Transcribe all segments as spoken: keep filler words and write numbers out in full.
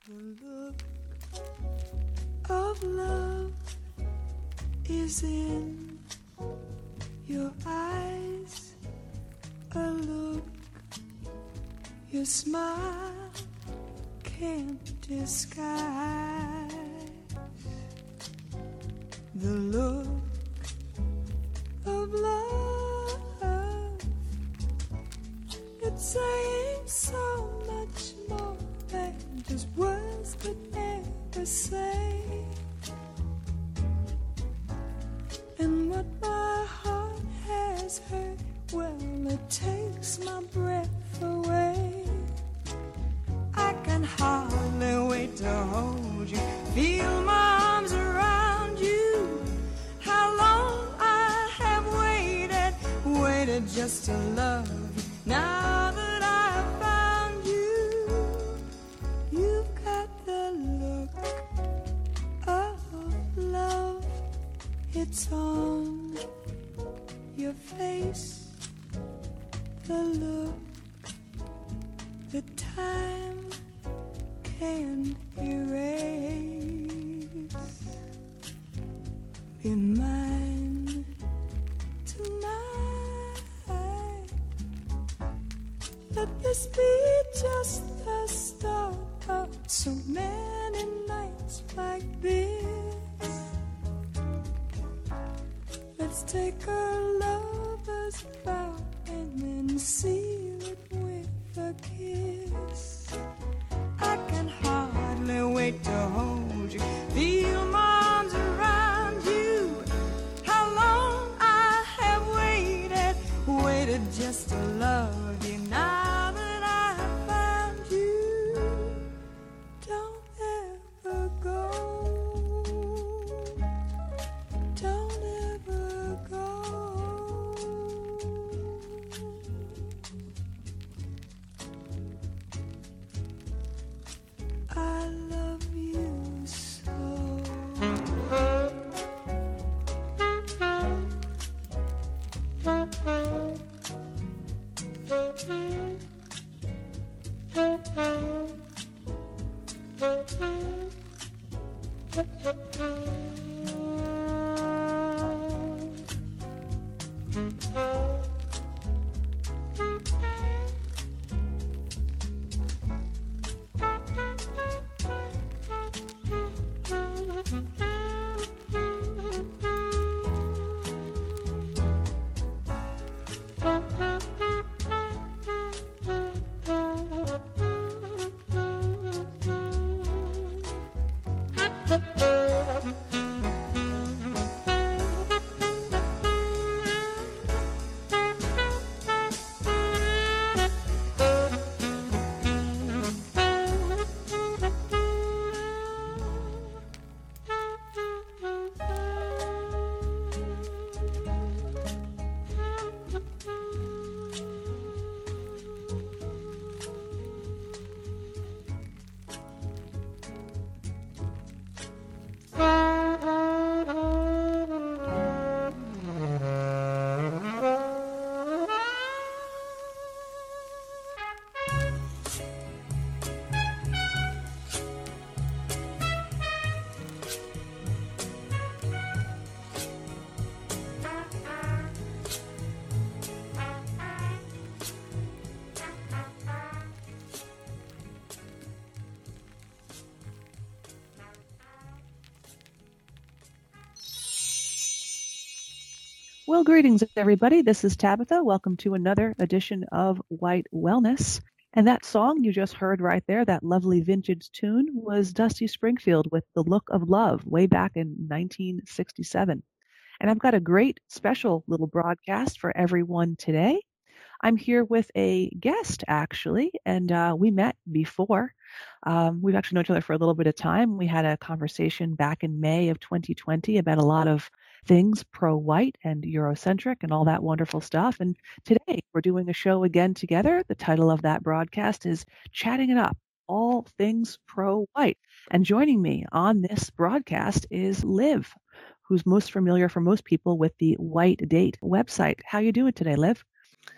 The look of love is in your eyes, a look your smile can't disguise. The look of love, it's saying so much more than just words could ever say. And what my heart has heard, well, it takes my breath away. I can hardly wait to hold you, feel my arms around you. How long I have waited, waited just to love you. Now that I've found you, you've got the look of love. It's on your face, the look, the time can't erase. Be mine tonight. Let this be just the start of so many nights like this. Let's take a lover's vow and then seal it with a kiss. I can hardly wait to hold you, feel my arms around you. How long I have waited, waited just to love you. Now that I have found you, don't ever go, don't ever go. I love you so. Well, greetings, everybody. This is Tabitha. Welcome to another edition of White Wellness. And that song you just heard right there, that lovely vintage tune, was Dusty Springfield with The Look of Love way back in nineteen sixty-seven. And I've got a great special little broadcast for everyone today. I'm here with a guest, actually, and uh, we met before. Um, we've actually known each other for a little bit of time. We had a conversation back in May of twenty twenty about a lot of things pro-white and Eurocentric and all that wonderful stuff. And today we're doing a show again together. The title of that broadcast is Chatting It Up, All Things Pro-White. And joining me on this broadcast is Liv, who's most familiar for most people with the White Date website. How you doing today, Liv?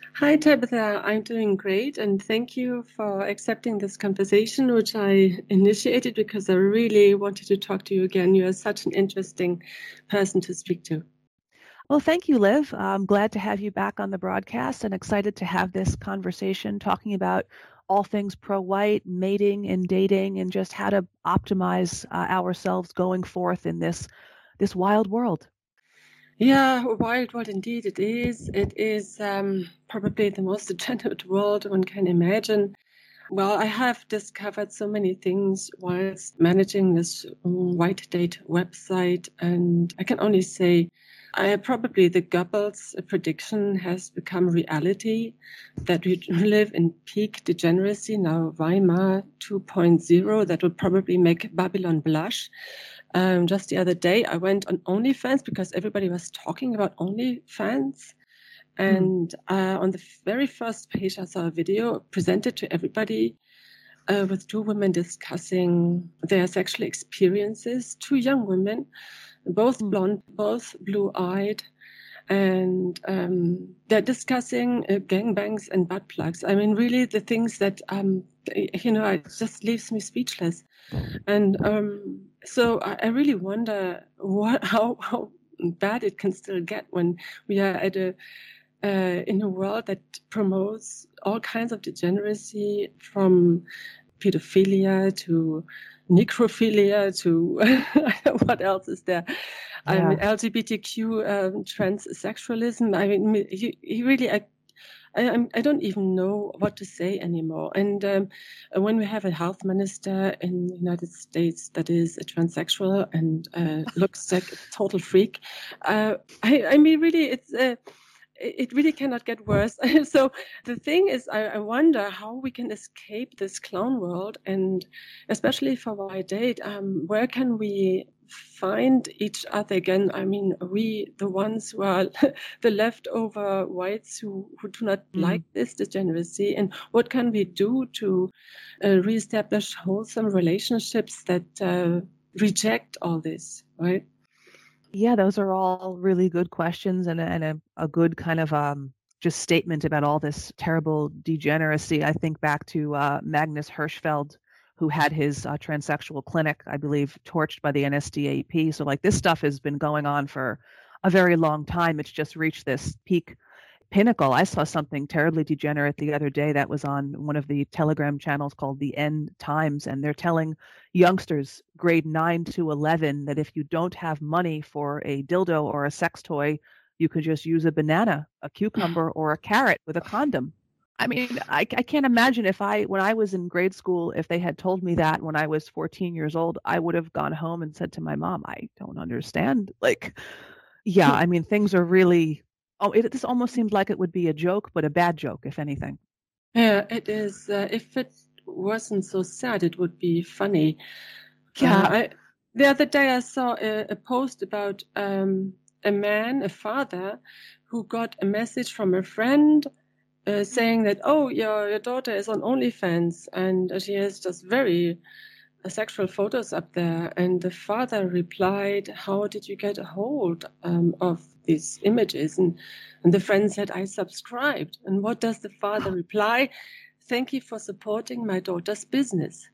Hi, Tabitha. I'm doing great, and thank you for accepting this conversation, which I initiated because I really wanted to talk to you again. You are such an interesting person to speak to. Well, thank you, Liv. I'm glad to have you back on the broadcast and excited to have this conversation talking about all things pro-white, mating and dating, and just how to optimize uh, ourselves going forth in this this wild world. Yeah, wild world indeed it is. It is um, probably the most degenerate world one can imagine. Well, I have discovered so many things whilst managing this White Date website, and I can only say I probably the Goebbels prediction has become reality, that we live in peak degeneracy now, Weimar two point oh. That would probably make Babylon blush. Um, just the other day, I went on OnlyFans because everybody was talking about OnlyFans. And uh, on the very first page, I saw a video presented to everybody uh, with two women discussing their sexual experiences, two young women, both blonde, both blue-eyed, and um, they're discussing uh, gangbangs and butt plugs. I mean, really the things that, um, you know, it just leaves me speechless. And um, so I, I really wonder what, how, how bad it can still get when we are at a uh, in a world that promotes all kinds of degeneracy, from pedophilia to necrophilia to what else is there? Yeah. I mean, L G B T Q um, transsexualism. I mean, he, he really, I, I, I don't even know what to say anymore. And um, when we have a health minister in the United States that is a transsexual and uh, looks like a total freak, uh, I, I mean, really, it's. Uh, it really cannot get worse. So the thing is, I, I wonder how we can escape this clown world, and especially for White Date, um, where can we find each other again? I mean, we, the ones who are the leftover whites who, who do not mm. like this degeneracy, and what can we do to uh, reestablish wholesome relationships that uh, reject all this, right? Yeah, those are all really good questions, and a, and a, a good kind of um, just statement about all this terrible degeneracy. I think back to uh, Magnus Hirschfeld, who had his uh, transsexual clinic, I believe, torched by the N S D A P. So like this stuff has been going on for a very long time. It's just reached this peak pinnacle. I saw something terribly degenerate the other day that was on one of the Telegram channels called the End Times, and they're telling youngsters grade nine to eleven that if you don't have money for a dildo or a sex toy, you could just use a banana, a cucumber, or a carrot with a condom. I mean, I, I can't imagine if I, when I was in grade school, if they had told me that when I was fourteen years old, I would have gone home and said to my mom, I don't understand. Like, yeah, I mean, things are really, oh, it, this almost seems like it would be a joke, but a bad joke, if anything. Yeah, it is. Uh, if it wasn't so sad, it would be funny. Yeah. Uh, I, the other day I saw a, a post about um, a man, a father, who got a message from a friend uh, saying that, oh, your, your daughter is on OnlyFans and she has just very uh, sexual photos up there. And the father replied, how did you get a hold um, of these images? And, and the friend said, I subscribed. And what does the father reply? Thank you for supporting my daughter's business.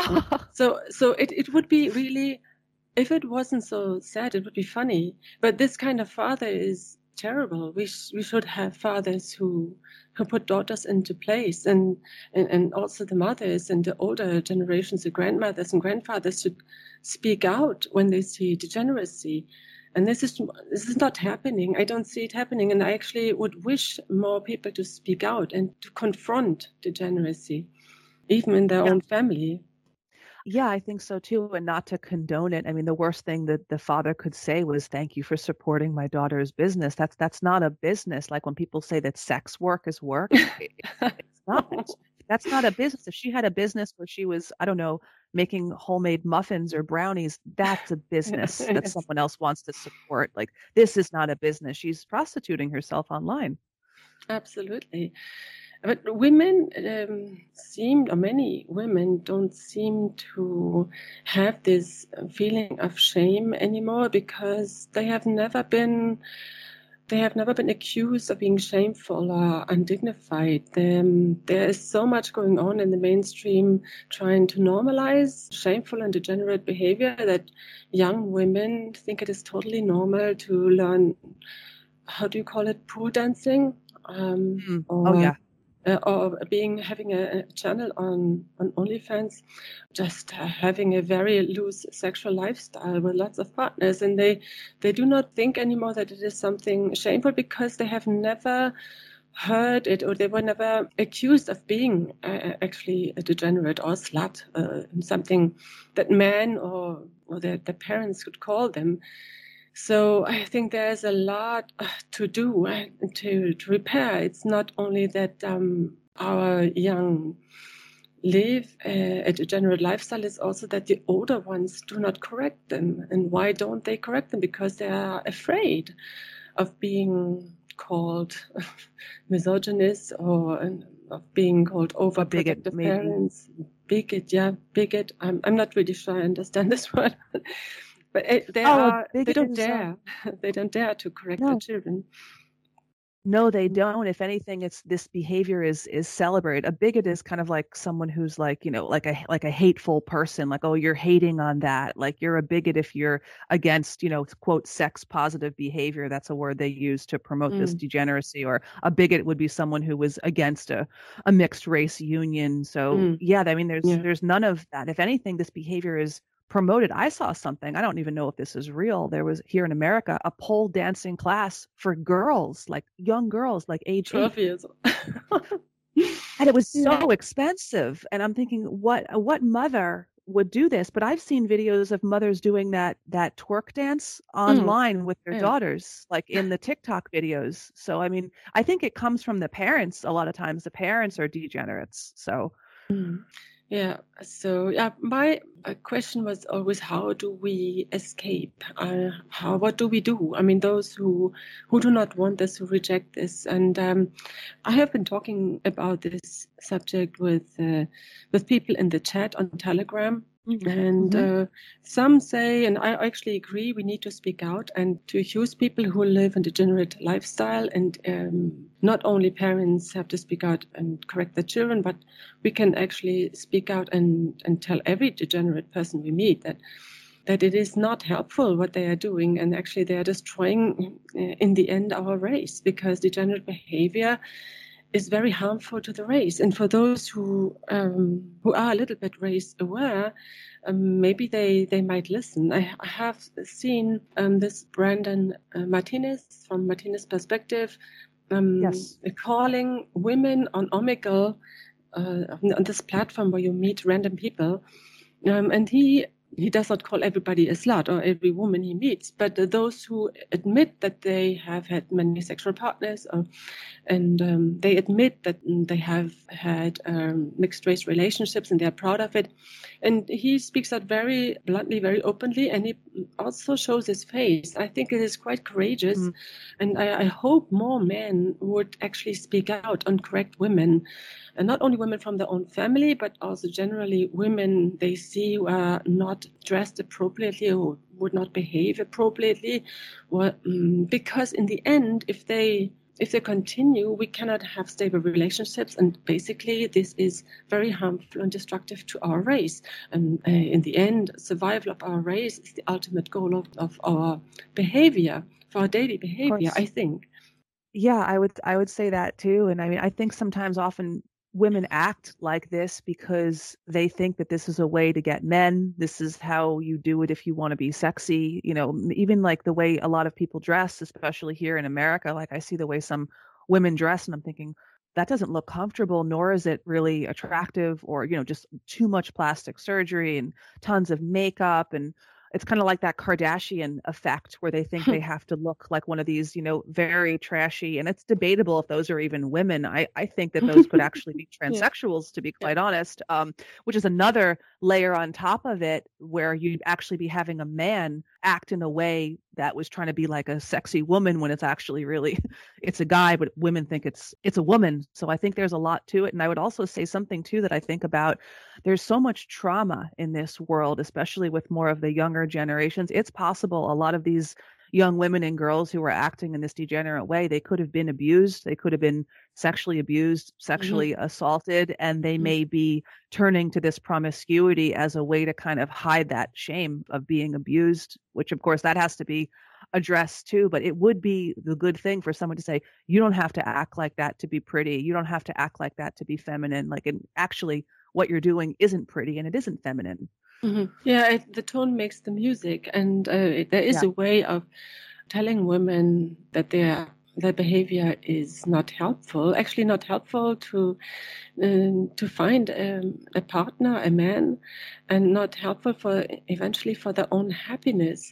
so so it, it would be really, if it wasn't so sad, it would be funny. But this kind of father is terrible. We sh- we should have fathers who who put daughters into place, and, and and also the mothers and the older generations, the grandmothers and grandfathers, should speak out when they see degeneracy. And this is this is not happening. I don't see it happening, and I actually would wish more people to speak out and to confront degeneracy, even in their yeah. own family. Yeah, I think so too, and not to condone it. I mean, the worst thing that the father could say was, "Thank you for supporting my daughter's business." That's that's not a business. Like when people say that sex work is work, it, it's not. That's not a business. If she had a business where she was, I don't know, making homemade muffins or brownies, that's a business yes. that someone else wants to support. Like this is not a business. She's prostituting herself online. Absolutely. But women um, seem, or many women don't seem to have this feeling of shame anymore because they have never been they have never been accused of being shameful or undignified. Um, there is so much going on in the mainstream trying to normalize shameful and degenerate behavior that young women think it is totally normal to learn, how do you call it, pool dancing? Um, Mm. or, Oh yeah. Uh, or being having a, a channel on, on OnlyFans, just uh, having a very loose sexual lifestyle with lots of partners. And they, they do not think anymore that it is something shameful because they have never heard it, or they were never accused of being uh, actually a degenerate or a slut, uh, something that men or, or their, their parents could call them. So I think there's a lot to do to, to repair. It's not only that um, our young live uh, a degenerate lifestyle, it's also that the older ones do not correct them. And why don't they correct them? Because they are afraid of being called misogynist or of being called overprotective bigot, parents. Bigot, yeah, bigot. I'm, I'm not really sure I understand this word. But it, they oh, are, they don't is, dare. Uh, they don't dare to correct no. their children. No, they don't. If anything, it's this behavior is is celebrated. A bigot is kind of like someone who's like, you know, like a like a hateful person. Like, oh, you're hating on that. Like you're a bigot if you're against, you know, quote, sex positive behavior. That's a word they use to promote mm. this degeneracy. Or a bigot would be someone who was against a, a mixed race union. So mm. yeah, I mean, there's yeah. there's none of that. If anything, this behavior is promoted. I saw something, I don't even know if this is real. There was here in America a pole dancing class for girls, like young girls, like age twelve years. And it was so yeah. expensive. And I'm thinking, what what mother would do this? But I've seen videos of mothers doing that that twerk dance online mm. with their yeah. daughters, like in the TikTok videos. So I mean, I think it comes from the parents. A lot of times the parents are degenerates. So mm. Yeah, so yeah, my uh, question was always, how do we escape? Uh, how, what do we do? I mean, those who who do not want this, who reject this, and um, I have been talking about this subject with uh, with people in the chat on Telegram. And mm-hmm. uh, some say, and I actually agree, we need to speak out and to use people who live a degenerate lifestyle. And um, not only parents have to speak out and correct their children, but we can actually speak out and, and tell every degenerate person we meet that that it is not helpful what they are doing. And actually they are destroying, uh, in the end, our race, because degenerate behavior is very harmful to the race. And for those who um, who are a little bit race aware, um, maybe they, they might listen. I, I have seen um, this Brandon uh, Martinez from Martinez Perspective um, yes. calling women on Omegle, uh, on this platform where you meet random people. Um, and he He does not call everybody a slut or every woman he meets, but uh, those who admit that they have had many sexual partners, or, and um, they admit that they have had um, mixed race relationships and they're proud of it. And he speaks out very bluntly, very openly, and he also shows his face. I think it is quite courageous. Mm. And I, I hope more men would actually speak out and correct women. And not only women from their own family, but also generally women they see who are not dressed appropriately or would not behave appropriately. Or, um, because in the end, if they if they continue, we cannot have stable relationships. And basically, this is very harmful and destructive to our race. And uh, in the end, survival of our race is the ultimate goal of, of our behavior, for our daily behavior, I think. Yeah, I would I would say that too. And I mean, I think sometimes often women act like this because they think that this is a way to get men. This is how you do it if you want to be sexy. You know, even like the way a lot of people dress, especially here in America, like I see the way some women dress and I'm thinking, that doesn't look comfortable, nor is it really attractive, or, you know, just too much plastic surgery and tons of makeup. And it's kind of like that Kardashian effect where they think they have to look like one of these, you know, very trashy, and it's debatable if those are even women. I, I think that those could actually be transsexuals, yeah. to be quite yeah. honest, um, which is another layer on top of it where you'd actually be having a man act in a way that was trying to be like a sexy woman when it's actually really, it's a guy, but women think it's it's a woman. So I think there's a lot to it. And I would also say something too that I think about, there's so much trauma in this world, especially with more of the younger generations. It's possible a lot of these young women and girls who were acting in this degenerate way, they could have been abused, they could have been sexually abused, sexually mm-hmm. assaulted, and they mm-hmm. may be turning to this promiscuity as a way to kind of hide that shame of being abused, which of course that has to be addressed too. But it would be the good thing for someone to say, you don't have to act like that to be pretty. You don't have to act like that to be feminine. Like, and actually what you're doing isn't pretty and it isn't feminine. Mm-hmm. Yeah, it, the tone makes the music, and uh, it, there is yeah. a way of telling women that their their behavior is not helpful. Actually, not helpful to um, to find um, a partner, a man, and not helpful for eventually for their own happiness.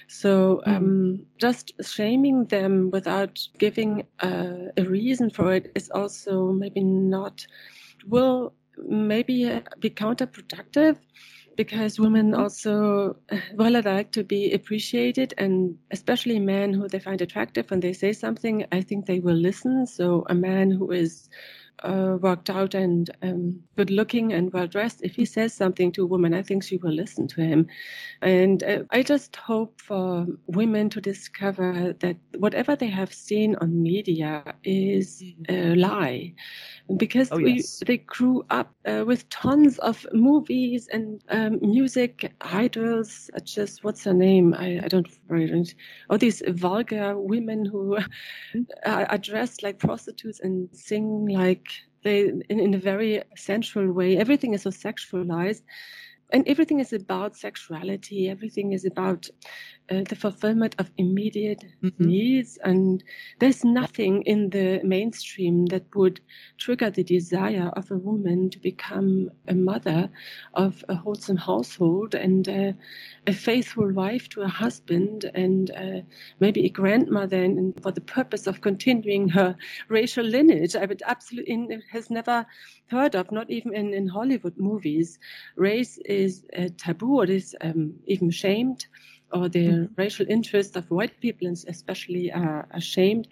So mm. um, just shaming them without giving uh, a reason for it is also maybe not will maybe be counterproductive. Because women also, well, they like to be appreciated, and especially men who they find attractive, when they say something, I think they will listen. So a man who is uh, worked out and um, good looking and well dressed, if he says something to a woman, I think she will listen to him. And uh, I just hope for women to discover that whatever they have seen on media is a lie. Because oh, yes. we, they grew up uh, with tons of movies and um, music idols, just what's her name? I, I don't remember. All these vulgar women who are, are dressed like prostitutes and sing like they in, in a very sensual way. Everything is so sexualized. And everything is about sexuality. Everything is about uh, the fulfillment of immediate mm-hmm. needs. And there's nothing in the mainstream that would trigger the desire of a woman to become a mother of a wholesome household and uh, a faithful wife to a husband and uh, maybe a grandmother, and, and for the purpose of continuing her racial lineage. I would absolutely has never heard of, not even in, in Hollywood movies. Race is a taboo, or is um, even shamed, or the mm-hmm. racial interests of white people especially are, are shamed.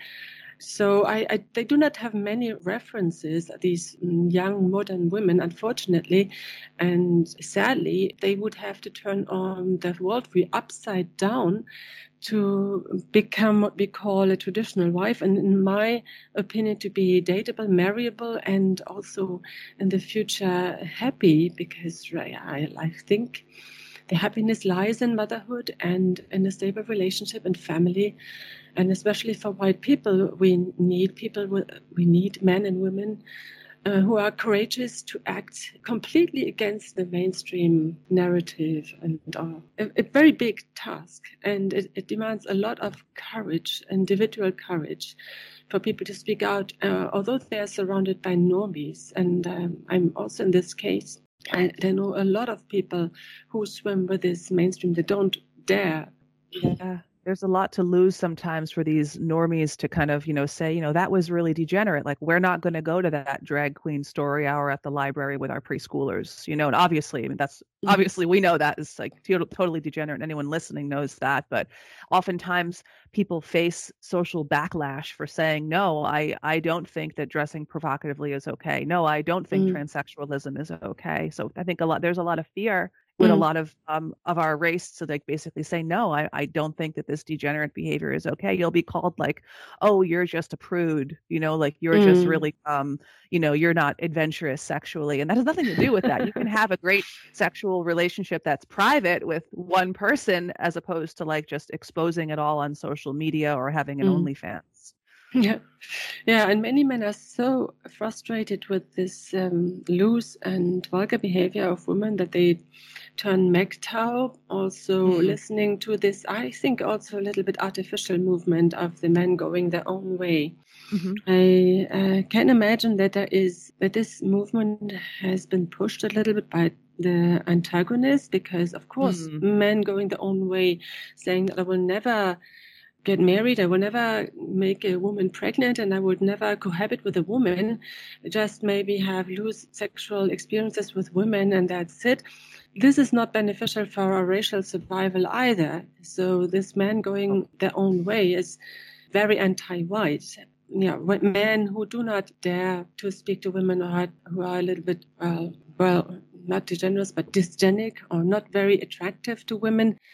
So I, I, they do not have many references, these young modern women, unfortunately. And sadly, they would have to turn on the worldview upside down to become what we call a traditional wife, and in my opinion, to be dateable, marriable, and also in the future happy, because I, I think the happiness lies in motherhood and in a stable relationship and family. And especially for white people, we need people, we need men and women Uh, who are courageous to act completely against the mainstream narrative, and uh, a, a very big task. And it, it demands a lot of courage, individual courage, for people to speak out, uh, although they are surrounded by normies. And um, I'm also in this case, I, I know a lot of people who swim with this mainstream. They don't dare. Yeah. There's a lot to lose sometimes for these normies to kind of, you know, say, you know, that was really degenerate. Like, we're not going to go to that drag queen story hour at the library with our preschoolers, you know, and obviously, I mean, that's mm-hmm. obviously we know that is like t- totally degenerate. Anyone listening knows that. But oftentimes people face social backlash for saying, no, I, I don't think that dressing provocatively is okay. No, I don't think mm-hmm. transsexualism is okay. So I think a lot, there's a lot of fear with mm. a lot of um of our race to like basically say, no, I, I don't think that this degenerate behavior is okay. You'll be called like, oh, you're just a prude, you know, like you're mm. just really um, you know, you're not adventurous sexually. And that has nothing to do with that. You can have a great sexual relationship that's private with one person, as opposed to like just exposing it all on social media or having an mm. OnlyFans. Yeah, yeah, and many men are so frustrated with this um, loose and vulgar behavior of women that they turn M G T O W. Also, mm. listening to this, I think, also a little bit artificial movement of the men going their own way. Mm-hmm. I uh, can imagine that there is that this movement has been pushed a little bit by the antagonist, because, of course, mm. men going their own way, saying that I will never get married, I will never make a woman pregnant, and I would never cohabit with a woman, just maybe have loose sexual experiences with women, and that's it. This is not beneficial for our racial survival either. So this man going their own way is very anti-white. Yeah, men who do not dare to speak to women who are, who are a little bit, well, well, not degenerate, but dysgenic or not very attractive to women,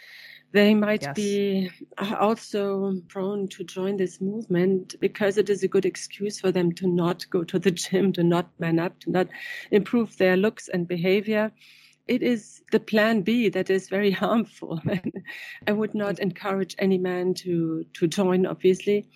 they might Yes. be also prone to join this movement because it is a good excuse for them to not go to the gym, to not man up, to not improve their looks and behavior. It is the plan B that is very harmful. I would not encourage any man to, to join, obviously,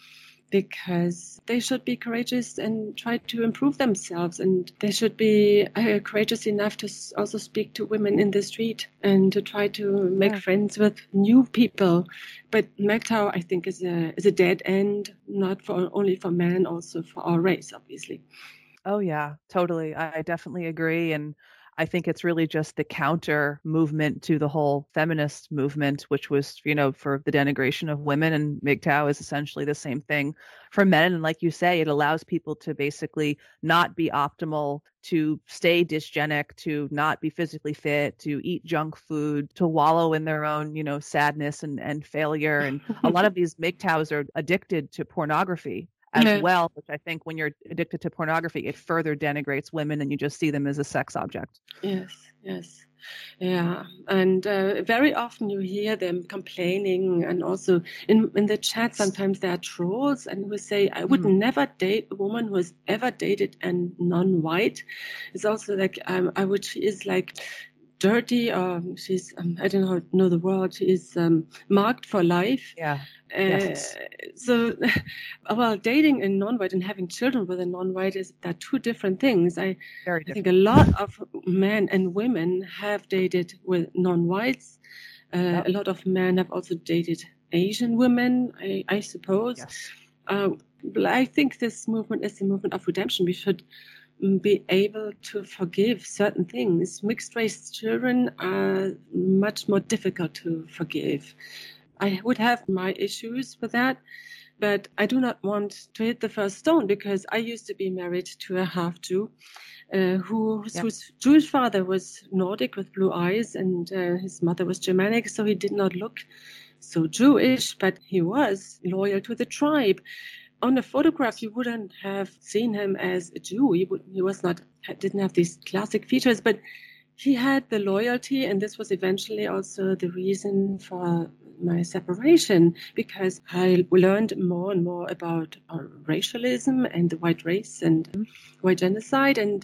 because they should be courageous and try to improve themselves. And they should be uh, courageous enough to s- also speak to women in the street and to try to make Yeah. friends with new people. But M G T O W, I think, is a, is a dead end, not for only for men, also for our race, obviously. Oh yeah, totally. I I definitely agree. And I think it's really just the counter movement to the whole feminist movement, which was, you know, for the denigration of women. And M G T O W is essentially the same thing for men. And like you say, it allows people to basically not be optimal, to stay dysgenic, to not be physically fit, to eat junk food, to wallow in their own, you know, sadness and, and failure. And a lot of these M G T O Ws are addicted to pornography as Yeah. well, which I think when you're addicted to pornography, it further denigrates women and you just see them as a sex object. Yes, yes. Yeah, and uh, very often you hear them complaining, and also in in the chat sometimes there are trolls, and who say, "I would Mm. never date a woman who has ever dated a non-white." It's also like um, I would she is like dirty, or she's um, I don't know know the word. She is um, marked for life. Yeah. Uh, Yes. so, well, dating a non-white and having children with a non-white is they're two different things. I, Very I think different. a lot of men and women have dated with non-whites. Uh, Yep. A lot of men have also dated Asian women, I, I suppose. Yes. Uh, but I think this movement is a movement of redemption. We should mm, be able to forgive certain things. Mixed race children are much more difficult to forgive. I would have my issues with that, but I do not want to hit the first stone because I used to be married to a half Jew uh, who, Yep. whose Jewish father was Nordic with blue eyes and uh, his mother was Germanic, so he did not look so Jewish, but he was loyal to the tribe. On the photograph, you wouldn't have seen him as a Jew. He, would, he was not, didn't have these classic features, but he had the loyalty, and this was eventually also the reason for my separation, because I learned more and more about uh, racialism and the white race and Mhm. white genocide, and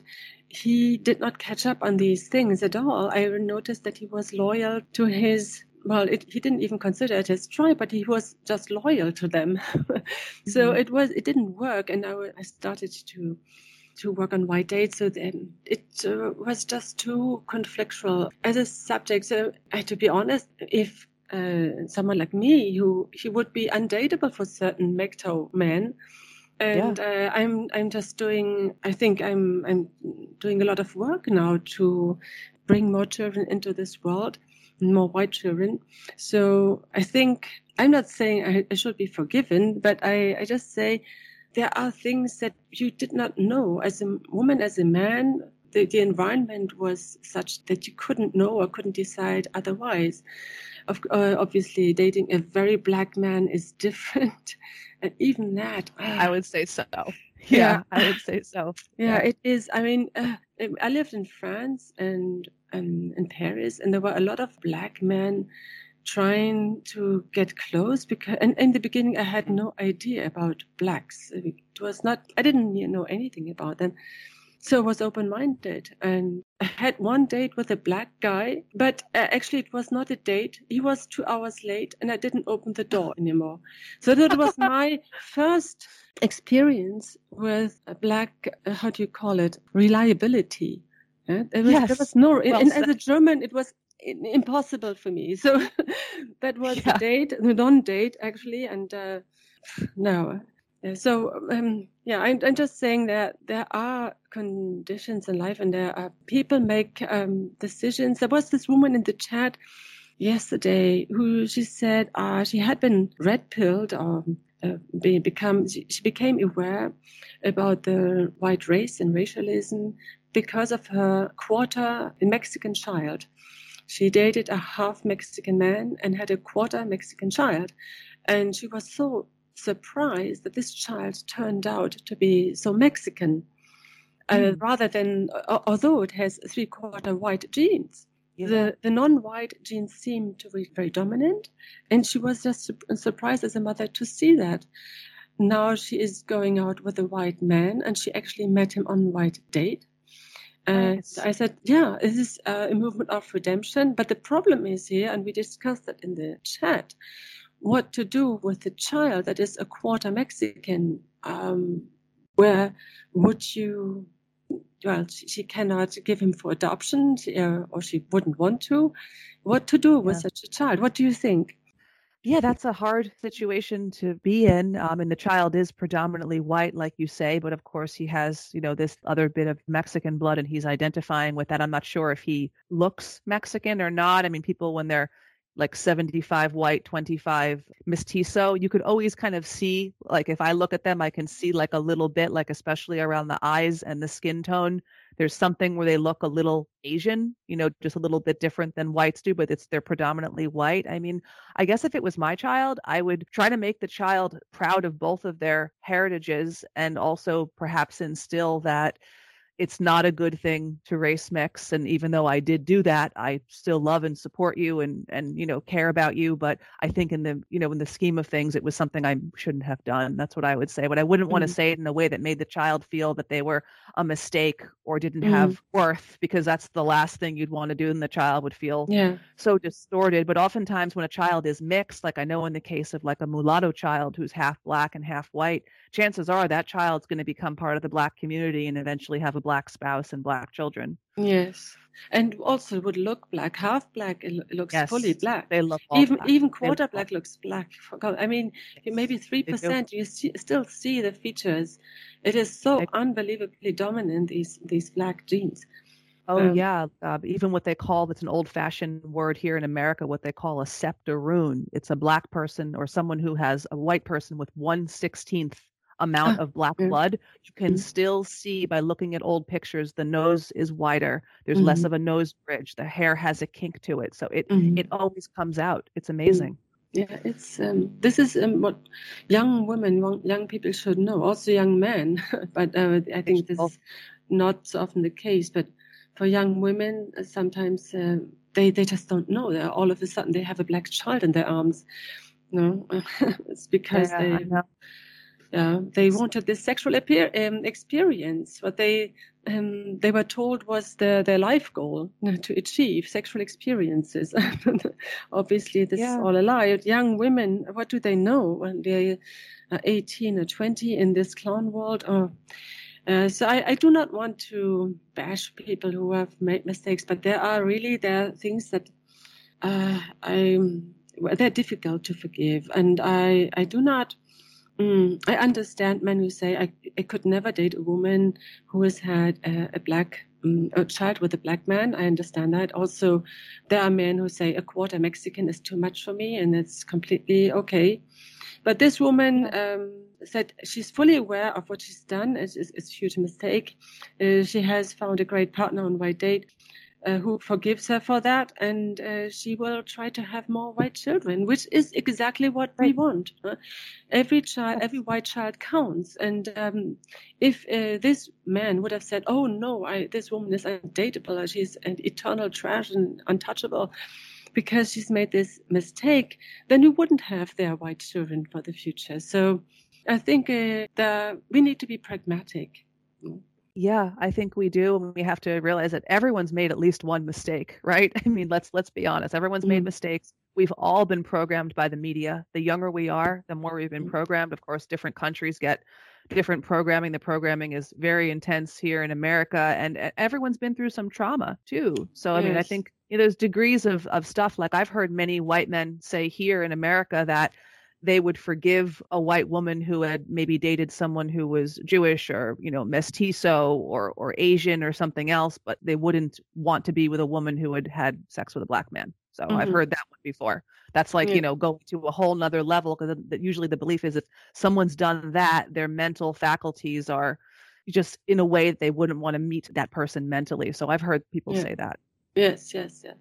he did not catch up on these things at all. I noticed that he was loyal to his, well, it, he didn't even consider it his tribe, but he was just loyal to them. So Mhm. it was, it didn't work, and I, I started to to work on white dates. So then it uh, was just too conflictual as a subject. So uh, to be honest, if uh, someone like me, who he would be undateable for certain M G T O W men, and uh, I'm I'm just doing. I think I'm I'm doing a lot of work now to bring more children into this world, more white children. So I think I'm not saying I, I should be forgiven, but I, I just say there are things that you did not know as a woman, as a man. The, the environment was such that you couldn't know or couldn't decide otherwise. Of, uh, obviously, dating a very black man is different. And even that, I ah, would say so. yeah, Yeah, I would say so. yeah, Yeah. it is. I mean, uh, I lived in France and um, in Paris, and there were a lot of black men trying to get close because and in the beginning I had no idea about blacks. It was not, I didn't know anything about them. So I was open-minded, and I had one date with a black guy, but uh, actually it was not a date. He was two hours late and I didn't open the door anymore. So that was my first experience with a black, uh, how do you call it, reliability. Yeah? There was, there was Yes. no, Well and as said. a German, it was i- impossible for me. So that was the Yeah. date, the non-date actually, and uh, no. Yeah, so um, yeah, I'm, I'm just saying that there are conditions in life, and there are people make um, decisions. There was this woman in the chat yesterday who she said uh, she had been red pilled or uh, be, become she, she became aware about the white race and racialism because of her quarter Mexican child. She dated a half Mexican man and had a quarter Mexican child. And she was so surprised that this child turned out to be so Mexican, uh, Mm. rather than, uh, although it has three quarter white genes. Yeah. the, the non-white genes seemed to be very dominant, and she was just su- surprised as a mother to see that. Now she is going out with a white man, and she actually met him on a white date. And Nice. I said, yeah, this is a movement of redemption. But the problem is here, and we discussed that in the chat, what to do with the child that is a quarter Mexican. Um, where would you, well, she, she cannot give him for adoption, she, uh, or she wouldn't want to. What to do with Yeah. such a child? What do you think? Yeah, that's a hard situation to be in. Um, and the child is predominantly white, like you say, but of course he has, you know, this other bit of Mexican blood and he's identifying with that. I'm not sure if he looks Mexican or not. I mean, people, when they're like seventy-five white, twenty-five mestizo, you could always kind of see, like if I look at them, I can see like a little bit, like especially around the eyes and the skin tone. There's something where they look a little Asian, you know, just a little bit different than whites do, but it's they're predominantly white. I mean, I guess if it was my child, I would try to make the child proud of both of their heritages and also perhaps instill that it's not a good thing to race mix. And even though I did do that, I still love and support you and, and, you know, care about you. But I think in the, you know, in the scheme of things, it was something I shouldn't have done. That's what I would say. But I wouldn't want to Mm. say it in a way that made the child feel that they were a mistake or didn't Mm. have worth, because that's the last thing you'd want to do. And the child would feel Yeah. so distorted. But oftentimes when a child is mixed, like I know in the case of like a mulatto child who's half black and half white, chances are that child's going to become part of the black community and eventually have a black spouse and black children. Yes. And also would look black, half black, it lo- looks Yes, fully black. they look all Even black. even They look quarter all- black looks black. For- I mean, maybe three They do. percent. You see, still see the features. It is so They- unbelievably dominant, these these black genes. Oh Um, yeah, uh, even what they call, that's an old-fashioned word here in America, what they call a septaroon. It's a black person or someone who has a white person with one sixteenth amount Ah, of black yeah. blood. You can Mhm. still see by looking at old pictures, the nose is wider. There's less Mhm. of a nose bridge. The hair has a kink to it, so it Mhm. it always comes out. It's amazing. Yeah, it's um, this is um, what young women, young, young people should know. Also, young men, but uh, I think this Oh. is not so often the case. But for young women, uh, sometimes uh, they they just don't know. They're, all of a sudden, they have a black child in their arms. No, it's because Yeah, I they know. yeah they wanted this sexual appear, um, experience. What they um, they were told was their their life goal, you know, to achieve sexual experiences. Obviously, this Yeah. is all a lie. Young women, what do they know when they're uh, eighteen or twenty in this clown world? Oh. Uh, so I, I do not want to bash people who have made mistakes, but there are really there are things that uh, I they're difficult to forgive, and I I do not. Mm, I understand men who say I, I could never date a woman who has had a, a black um, a child with a black man. I understand that. Also, there are men who say a quarter Mexican is too much for me, and it's completely okay. But this woman um, said she's fully aware of what she's done. It's, it's, it's a huge mistake. Uh, she has found a great partner on White Date uh, who forgives her for that, and uh, she will try to have more white children, which is exactly what we want. Uh, every child, every white child counts. And um, if uh, this man would have said, "Oh no, I, this woman is undateable. She's an eternal trash and untouchable," because she's made this mistake, then we wouldn't have their white children for the future. So I think uh, the, we need to be pragmatic. Yeah, I think we do. And we have to realize that everyone's made at least one mistake, right? I mean, let's let's be honest. Everyone's made Mm. mistakes. We've all been programmed by the media. The younger we are, the more we've been Mm. programmed. Of course, different countries get different programming. The programming is very intense here in America, and uh, everyone's been through some trauma too. So, I mean, I Yes. think you know, there's degrees of of stuff. Like I've heard many white men say here in America that they would forgive a white woman who had maybe dated someone who was Jewish or, you know, mestizo or or Asian or something else, but they wouldn't want to be with a woman who had had sex with a black man. So I've Mhm. heard that one before. That's like, Yeah. you know, going to a whole nother level, because usually the belief is if someone's done that, their mental faculties are just in a way that they wouldn't want to meet that person mentally. So I've heard people Yeah. say that. Yes, yes, yeah.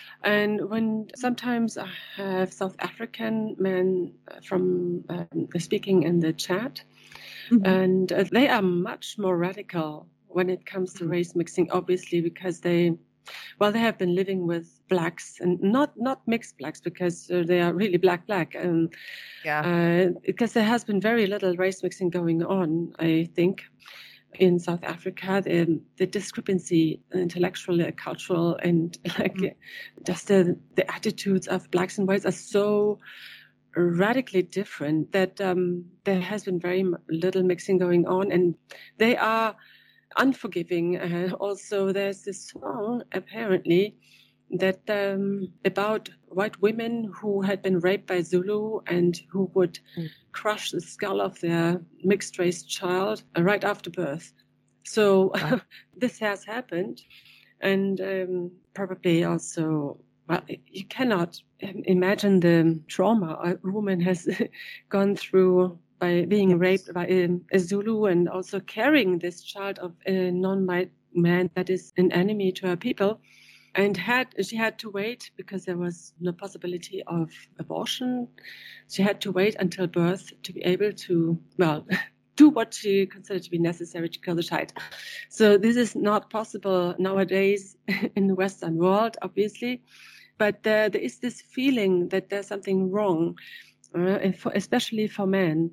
And when sometimes I have South African men from um, speaking in the chat, Mhm. and uh, they are much more radical when it comes to Mhm. race mixing, obviously, because they well, they have been living with blacks, and not not mixed blacks, because uh, they are really black black. Um, Yeah. uh, because there has been very little race mixing going on, I think. In South Africa, the, the discrepancy, intellectual, uh, cultural, and like Mm. just the, the attitudes of blacks and whites are so radically different that um, there has been very little mixing going on, and they are unforgiving. Uh, also, there's this song apparently that um, about white women who had been raped by Zulu and who would Mm. crush the skull of their mixed race child uh, right after birth. So Wow. this has happened, and um, probably also, well, you cannot imagine the trauma a woman has gone through by being Yes. raped by a, a Zulu, and also carrying this child of a non-white man that is an enemy to her people. And had she had to wait because there was no possibility of abortion. She had to wait until birth to be able to, well, do what she considered to be necessary to kill the child. So this is not possible nowadays in the Western world, obviously. But uh, there is this feeling that there's something wrong, uh, for, especially for men.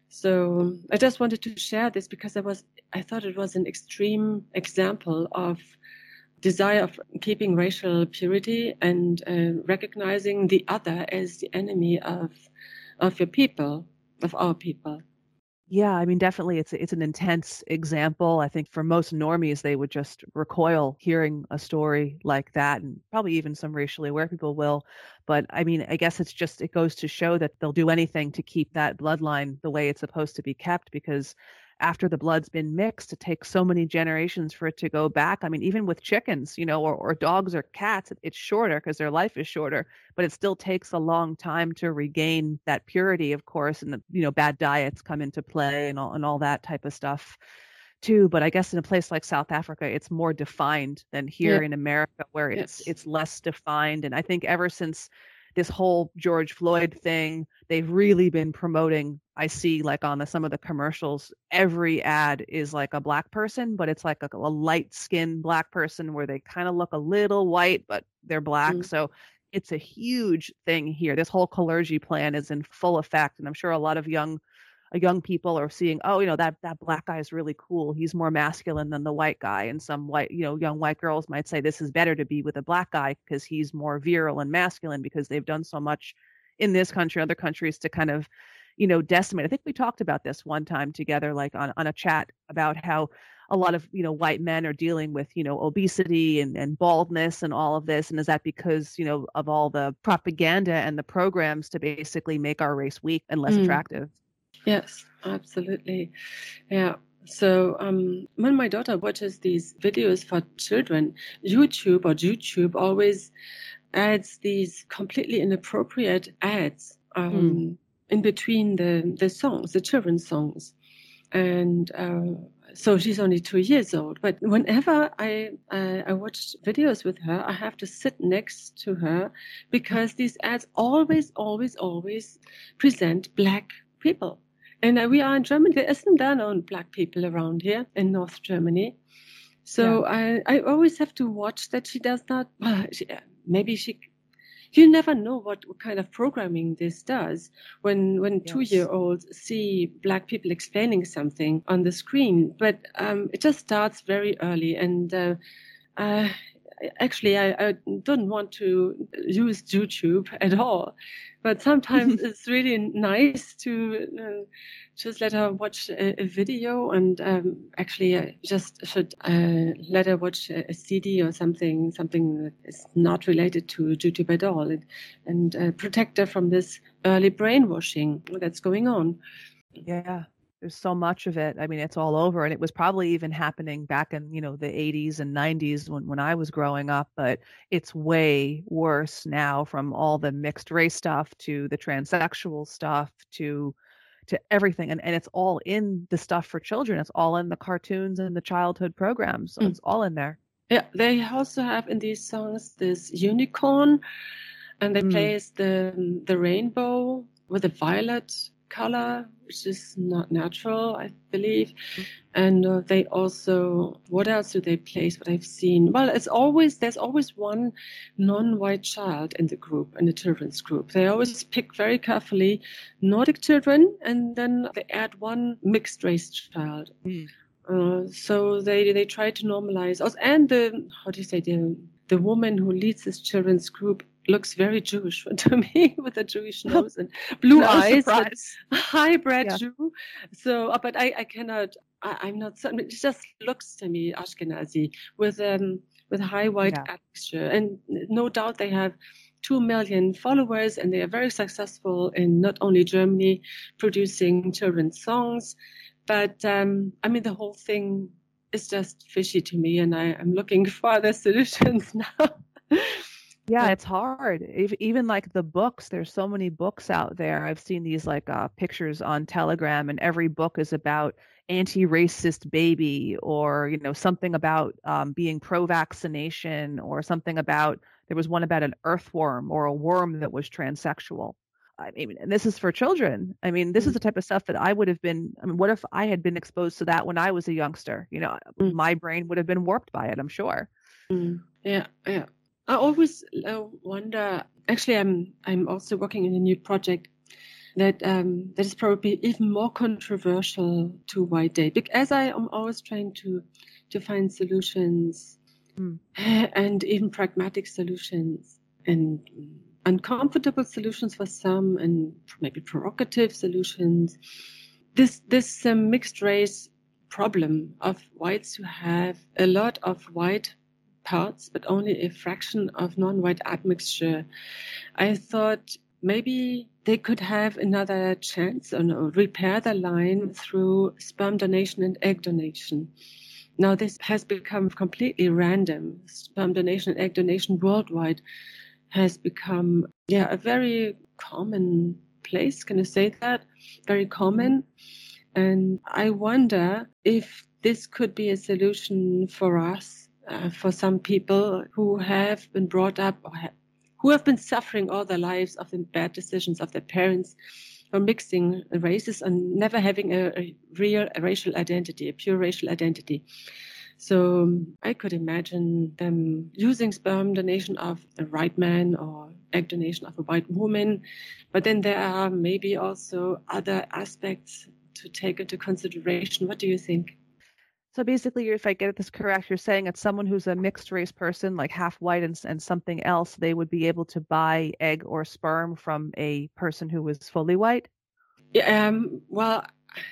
So I just wanted to share this because I was, I thought it was an extreme example of desire of keeping racial purity and uh, recognizing the other as the enemy of of your people, of our people. Yeah, I mean, definitely, it's it's an intense example. I think for most normies, they would just recoil hearing a story like that, and probably even some racially aware people will. But I mean, I guess it's just it goes to show that they'll do anything to keep that bloodline the way it's supposed to be kept, because after the blood's been mixed, it takes so many generations for it to go back. I mean, even with chickens, you know, or, or dogs or cats, it's shorter because their life is shorter, but it still takes a long time to regain that purity, of course, and the, you know, bad diets come into play and all and all that type of stuff too. But I guess in a place like South Africa, it's more defined than here Yeah. in America, where it's Yes. it's less defined. And I think ever since this whole George Floyd thing, they've really been promoting. I see like on the, some of the commercials, every ad is like a black person, but it's like a, a light skinned black person where they kind of look a little white, but they're black. Mm. So it's a huge thing here. This whole Kalergi plan is in full effect. And I'm sure a lot of young uh, young people are seeing, oh, you know, that that black guy is really cool. He's more masculine than the white guy. And some white, you know, young white girls might say this is better to be with a black guy because he's more virile and masculine, because they've done so much in this country, other countries, to kind of, you know, decimate. I think we talked about this one time together, like on, on a chat, about how a lot of, you know, white men are dealing with, you know, obesity and, and baldness and all of this. And is that because, you know, of all the propaganda and the programs to basically make our race weak and less Mm. attractive? Yes, absolutely. Yeah. So um, when my daughter watches these videos for children, YouTube or YouTube always adds these completely inappropriate ads um, Mm. in between the, the songs, the children's songs. And uh, so she's only two years old. But whenever I, I I watch videos with her, I have to sit next to her because these ads always, always, always present black people. And uh, we are in Germany. There isn't there no black people around here in North Germany. So I, I always have to watch that she does not. Well, she, maybe she. You never know what, what kind of programming this does when when Yes. two-year-olds see black people explaining something on the screen. But um, it just starts very early, and uh, uh, actually, I, I don't want to use YouTube at all. But sometimes it's really nice to uh, just let her watch a, a video, and um, actually, I just should uh, let her watch a, a C D or something, something that is not related to YouTube at all, and, and uh, protect her from this early brainwashing that's going on. Yeah, there's so much of it. I mean, it's all over, and it was probably even happening back in, you know, the eighties and nineties when, when I was growing up, but it's way worse now, from all the mixed race stuff to the transsexual stuff to to everything. And, and it's all in the stuff for children. It's all in the cartoons and the childhood programs. So Mm. it's all in there. Yeah, they also have in these songs this unicorn, and they Mm. place the the rainbow with a violet color, which is not natural, I believe. And uh, they also, what else do they place? What I've seen? Well, it's always, there's always one non-white child in the group, in the children's group. They always pick very carefully Nordic children, and then they add one mixed race child. Mm. Uh, so they they try to normalize us. And the, how do you say, the the woman who leads this children's group looks very Jewish to me, with a Jewish nose and blue no eyes, surprise. high-bred yeah. Jew. So, uh, but I, I cannot, I, I'm not certain. It just looks to me Ashkenazi with um with high white yeah. admixture, and no doubt they have two million followers, and they are very successful in not only Germany producing children's songs, but um, I mean the whole thing is just fishy to me, and I, I'm looking for other solutions now. Yeah, it's hard. Even like the books, there's so many books out there. I've seen these like uh, pictures on Telegram, and every book is about anti-racist baby, or, you know, something about um, being pro-vaccination, or something about, there was one about an earthworm or a worm that was transsexual. I mean, and this is for children. I mean, this mm. is the type of stuff that I would have been, I mean, what if I had been exposed to that when I was a youngster? You know, mm. my brain would have been warped by it, I'm sure. Mm. Yeah, yeah. I always uh, wonder, actually, I'm I'm also working in a new project that um, that is probably even more controversial to white date, because as I am always trying to, to find solutions mm. and even pragmatic solutions, and uncomfortable solutions for some, and maybe provocative solutions. This this um, mixed race problem of whites who have a lot of white parts, but only a fraction of non-white admixture. I thought maybe they could have another chance, or no, repair the line through sperm donation and egg donation. Now this has become completely random. Sperm donation and egg donation worldwide has become, yeah, a very common place. Can I say that? Very common. And I wonder if this could be a solution for us, uh, for some people who have been brought up, or ha- who have been suffering all their lives of the bad decisions of their parents, or mixing races and never having a, a real a racial identity, a pure racial identity. So I could imagine them using sperm donation of a white man or egg donation of a white woman. But then there are maybe also other aspects to take into consideration. What do you think? So basically, if I get this correct, you're saying it's someone who's a mixed race person, like half white and, and something else, they would be able to buy egg or sperm from a person who was fully white? Yeah, um, well,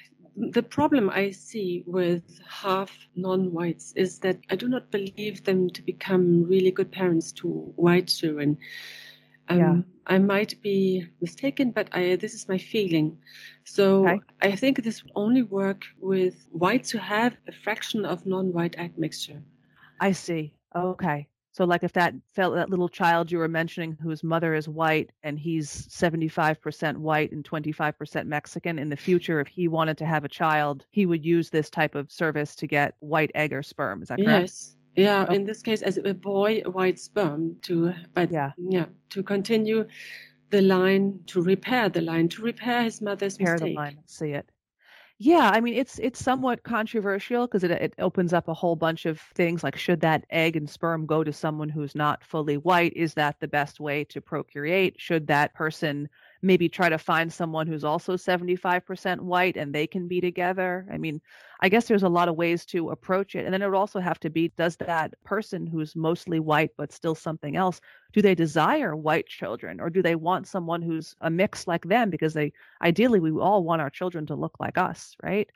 the problem I see with half non-whites is that I do not believe them to become really good parents to white children. Um, yeah. I might be mistaken, but I, this is my feeling. So okay. I think this would only work with whites who have a fraction of non-white admixture. I see. Okay. So like if that felt that little child you were mentioning whose mother is white and he's seventy-five percent white and twenty-five percent Mexican, in the future, if he wanted to have a child, he would use this type of service to get white egg or sperm. Is that correct? Yes. Yeah. Oh. In this case, as a boy, white sperm to, but yeah, yeah, to continue the line, to repair the line, to repair his mother's repair mistake. The line. See it. Yeah, I mean, it's it's somewhat controversial because it it opens up a whole bunch of things, like should that egg and sperm go to someone who's not fully white? Is that the best way to procreate? Should that person maybe try to find someone who's also seventy-five percent white and they can be together? I mean, I guess there's a lot of ways to approach it. And then it would also have to be, does that person who's mostly white but still something else, do they desire white children, or do they want someone who's a mix like them? Because they ideally, we all want our children to look like us, right?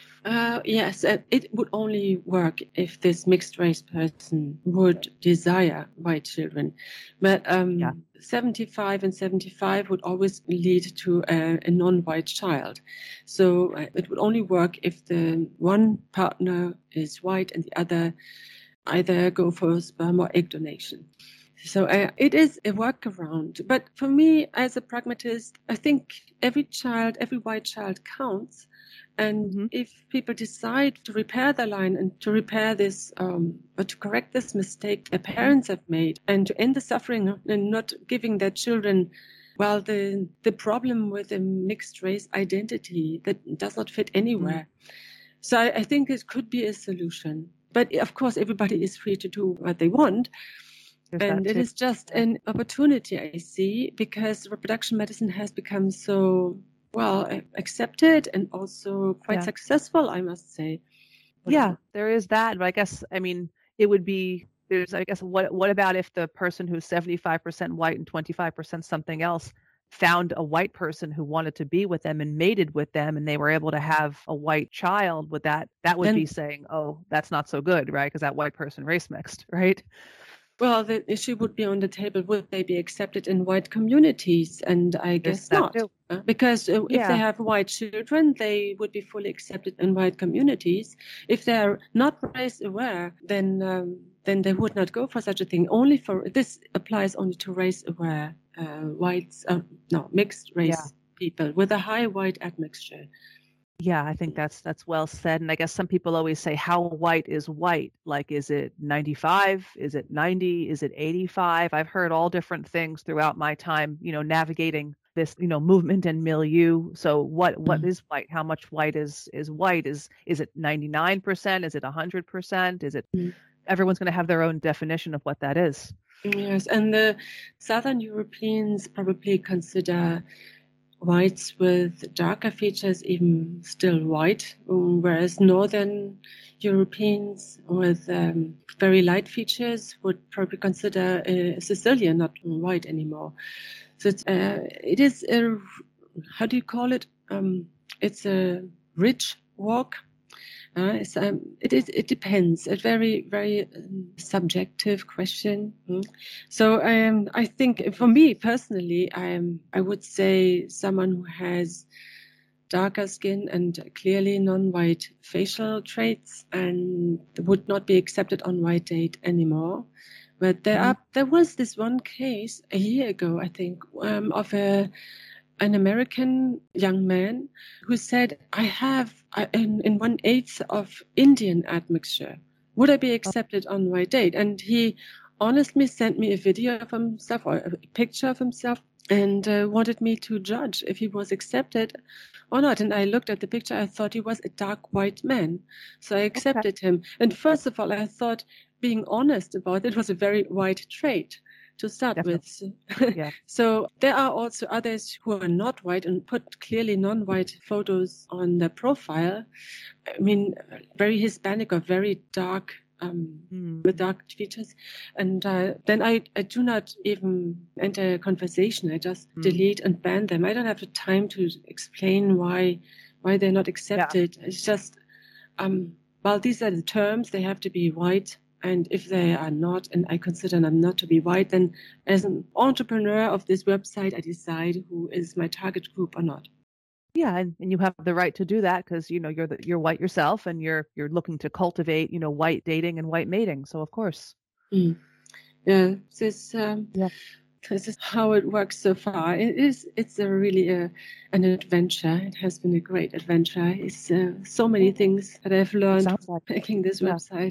Uh, yes, it would only work if this mixed race person would desire white children. But um, yeah. seventy-five and seventy-five would always lead to a, a non-white child. So uh, it would only work if the one partner is white and the other either go for sperm or egg donation. So uh, it is a workaround. But for me, as a pragmatist, I think every child, every white child counts. And mm-hmm. if people decide to repair the line and to repair this, um, or to correct this mistake their parents have made, and to end the suffering and not giving their children well, the the problem with a mixed race identity that does not fit anywhere. Mm. So I, I think it could be a solution. But of course, everybody is free to do what they want. There's and it is just yeah. an opportunity, I see, because reproduction medicine has become so, well, accepted and also quite yeah. successful, I must say. What yeah, there is that. But I guess, I mean, it would be, there's, I guess, what what about if the person who's seventy-five percent white and twenty-five percent something else found a white person who wanted to be with them and mated with them, and they were able to have a white child? With that, that would then, be saying, oh, that's not so good, right? Because that white person race mixed, right? Well, the issue would be on the table. Would they be accepted in white communities? And I guess not. Uh, because uh, yeah. if they have white children, they would be fully accepted in white communities. If they're not race aware, then um, then they would not go for such a thing. Only for, this applies only to race aware uh, whites, uh, no, mixed race yeah. people with a high white admixture. Yeah, I think that's that's well said. And I guess some people always say, how white is white? Like, is it ninety-five? Is it ninety? Is it eighty-five? I've heard all different things throughout my time, you know, navigating this, you know, movement and milieu. So what what mm-hmm. is white? How much white is is white? Is is it ninety-nine percent? Is it one hundred percent? Is it mm-hmm. everyone's going to have their own definition of what that is. Yes, and the Southern Europeans probably consider whites with darker features even still white, whereas Northern Europeans with um, very light features would probably consider a Sicilian not white anymore. So it's, uh, it is a, how do you call it? Um, it's a rich walk. Uh, it's, um, it, it, it depends. A very, very um, subjective question. Mm. So um, I think for me personally, I'm, I would say someone who has darker skin and clearly non-white facial traits and would not be accepted on White Date anymore. But there mm. are there was this one case a year ago, I think, um, of a an American young man who said, I have uh, in, in one eighth of Indian admixture. Would I be accepted on White Date? And he honestly sent me a video of himself or a picture of himself and uh, wanted me to judge if he was accepted or not. And I looked at the picture. I thought he was a dark white man. So I accepted okay. him. And first of all, I thought being honest about it was a very white trait to start Definitely. with. Yeah. So there are also others who are not white and put clearly non-white photos on their profile. I mean, very Hispanic or very dark, um, mm. with dark features. And uh, then I, I do not even enter a conversation. I just mm. delete and ban them. I don't have the time to explain why why they're not accepted. Yeah. It's just, um, well, these are the terms. They have to be white. And if they are not, and I consider them not to be white, then as an entrepreneur of this website, I decide who is my target group or not. Yeah, and, and you have the right to do that because, you know, you're the, you're white yourself and you're you're looking to cultivate, you know, white dating and white mating. So, of course. Mm. Yeah, this, um, yeah, this is how it works so far. It is, it's a really a, an adventure. It has been a great adventure. It's uh, so many things that I've learned like making this yeah. website.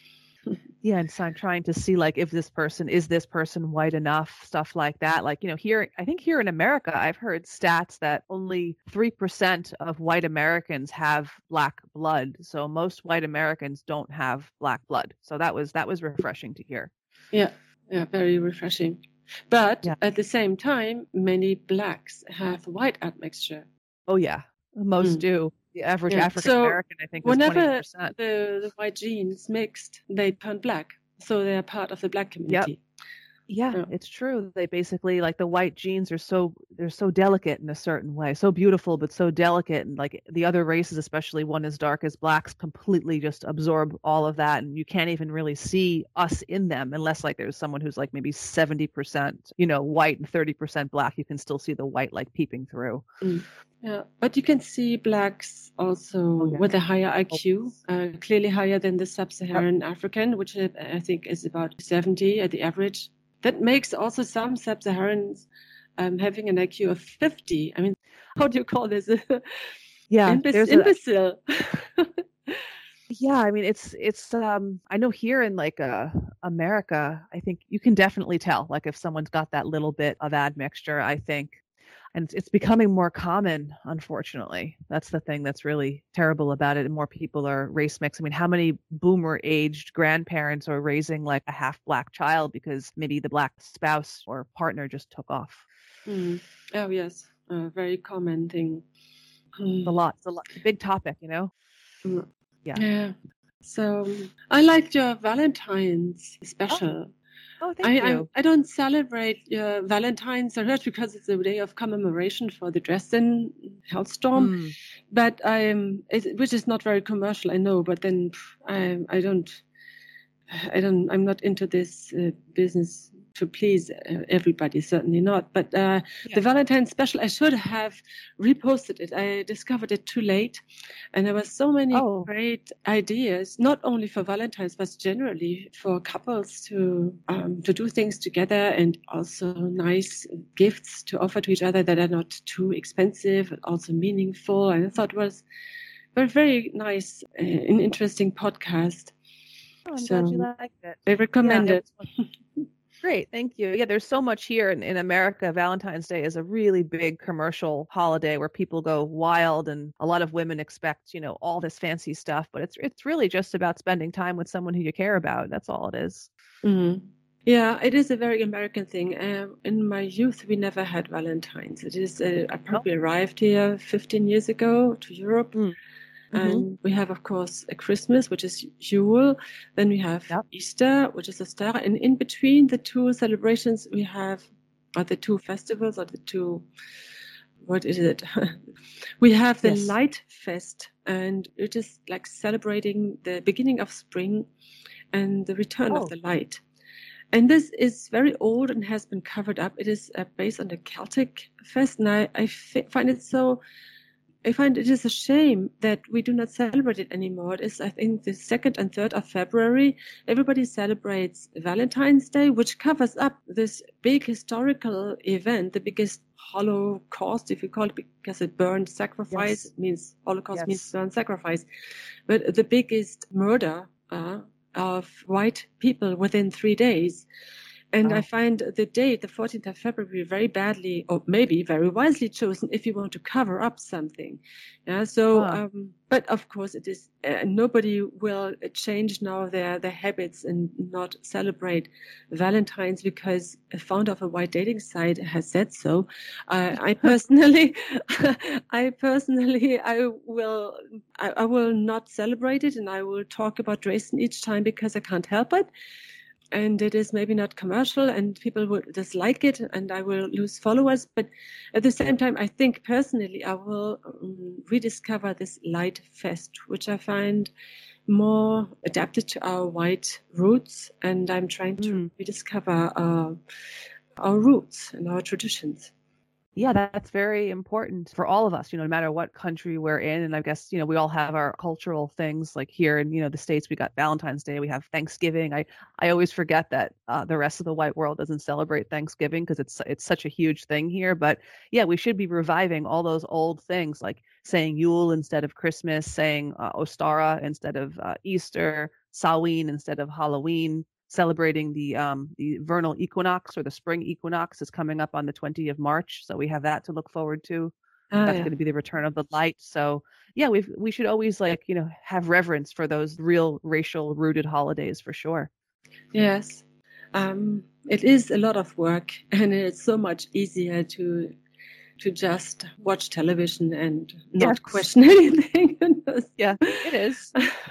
Yeah, and so I'm trying to see, like, if this person, is this person white enough, stuff like that. Like, you know, here, I think here in America, I've heard stats that only three percent of white Americans have black blood. So most white Americans don't have black blood. So that was, that was refreshing to hear. Yeah, yeah, very refreshing. But yeah. at the same time, many blacks have white admixture. Oh, yeah, most mm. do. The average yeah. African American, so I think, is whenever twenty percent. The, the white genes mixed, they turn black. So they are part of the black community. Yep. Yeah, yeah, it's true. They basically, like, the white genes are so, they're so delicate in a certain way, so beautiful, but so delicate. And like the other races, especially one as dark as blacks, completely just absorb all of that. And you can't even really see us in them unless, like, there's someone who's like maybe seventy percent, you know, white and thirty percent black. You can still see the white, like, peeping through. Mm. Yeah, but you can see blacks also oh, yeah. with a higher I Q, uh, clearly higher than the sub-Saharan yep. African, which I think is about seventy at the average. That makes also some sub-Saharans um, having an I Q of fifty. I mean, how do you call this? Yeah, Imbec- there's imbecile. A... Yeah, I mean, it's it's um I know here in like uh America, I think you can definitely tell like if someone's got that little bit of admixture, I think. And it's it's becoming more common, unfortunately. That's the thing that's really terrible about it. And more people are race mixed. I mean, how many boomer aged grandparents are raising like a half black child because maybe the black spouse or partner just took off? Mm. Oh, yes, a very common thing. It's a Mm. lot. It's a lot. It's a big topic, you know? Mm. Yeah. Yeah. So I liked your Valentine's Oh, special. oh, thank I, I you. I don't celebrate uh, Valentine's so much because it's a day of commemoration for the Dresden Hellstorm, Mm. but I'm it, which is not very commercial, I know. But then pff, I I don't I don't I'm not into this uh, business to please uh, everybody, certainly not. But uh, Yeah. the Valentine's special, I should have reposted it. I discovered it too late, and there were so many Oh, great ideas, not only for Valentine's, but generally for couples to um, to do things together, and also nice gifts to offer to each other that are not too expensive, and also meaningful. And I thought it was a very nice uh, and interesting podcast. oh, I'm glad you So liked it. I Yeah, recommend it it. was great. Thank you. Yeah, there's so much here in, in America. Valentine's Day is a really big commercial holiday where people go wild and a lot of women expect, you know, all this fancy stuff, but it's it's really just about spending time with someone who you care about. That's all it is. Mhm. Yeah, it is a very American thing. Um, in my youth, we never had Valentine's. It is, uh, I No? probably arrived here fifteen years ago to Europe. Mm. Mm-hmm. And we have, of course, a Christmas, which is Yule. Then we have Yep. Easter, which is Ostara. And in between the two celebrations, we have, or the two festivals, or the two, what is it? We have the Yes. Light Fest, and it is like celebrating the beginning of spring and the return of Oh, the light. And this is very old and has been covered up. It is uh, based on the Celtic fest, and I, I f- find it so. I find it is a shame that we do not celebrate it anymore. It is, I think, the second and third of February. Everybody celebrates Valentine's Day, which covers up this big historical event, the biggest Holocaust, if you call it, because it burned sacrifice. yes. It means Holocaust means Yes. burn sacrifice, but the biggest murder uh, of white people within three days. And I Wow. find the date, the fourteenth of February, very badly, or maybe very wisely chosen if you want to cover up something. Yeah. So, Huh. um, but of course, it is uh, nobody will change now their their habits and not celebrate Valentine's because a founder of a white dating site has said so. I, I personally, I personally, I will, I, I will not celebrate it, and I will talk about Dresden each time because I can't help it. And it is maybe not commercial and people will dislike it and I will lose followers. But at the same time, I think personally, I will um, rediscover this Light Fest, which I find more adapted to our white roots. And I'm trying to Mm. rediscover uh, our roots and our traditions. Yeah, that's very important for all of us, you know, no matter what country we're in. And I guess, you know, we all have our cultural things like here in, you know, the States, we got Valentine's Day, we have Thanksgiving. I, I always forget that uh, the rest of the white world doesn't celebrate Thanksgiving because it's it's such a huge thing here. But yeah, we should be reviving all those old things like saying Yule instead of Christmas, saying uh, Ostara instead of uh, Easter, Samhain instead of Halloween, celebrating the um the vernal equinox or the spring equinox is coming up on the twentieth of March, so we have that to look forward to. Ah, That's yeah. going to be the return of the light. So yeah, we we should always like, you know, have reverence for those real racial rooted holidays for sure. Yes. Um, it is a lot of work and it's so much easier to to just watch television and not Yes. question anything. Yeah, it is.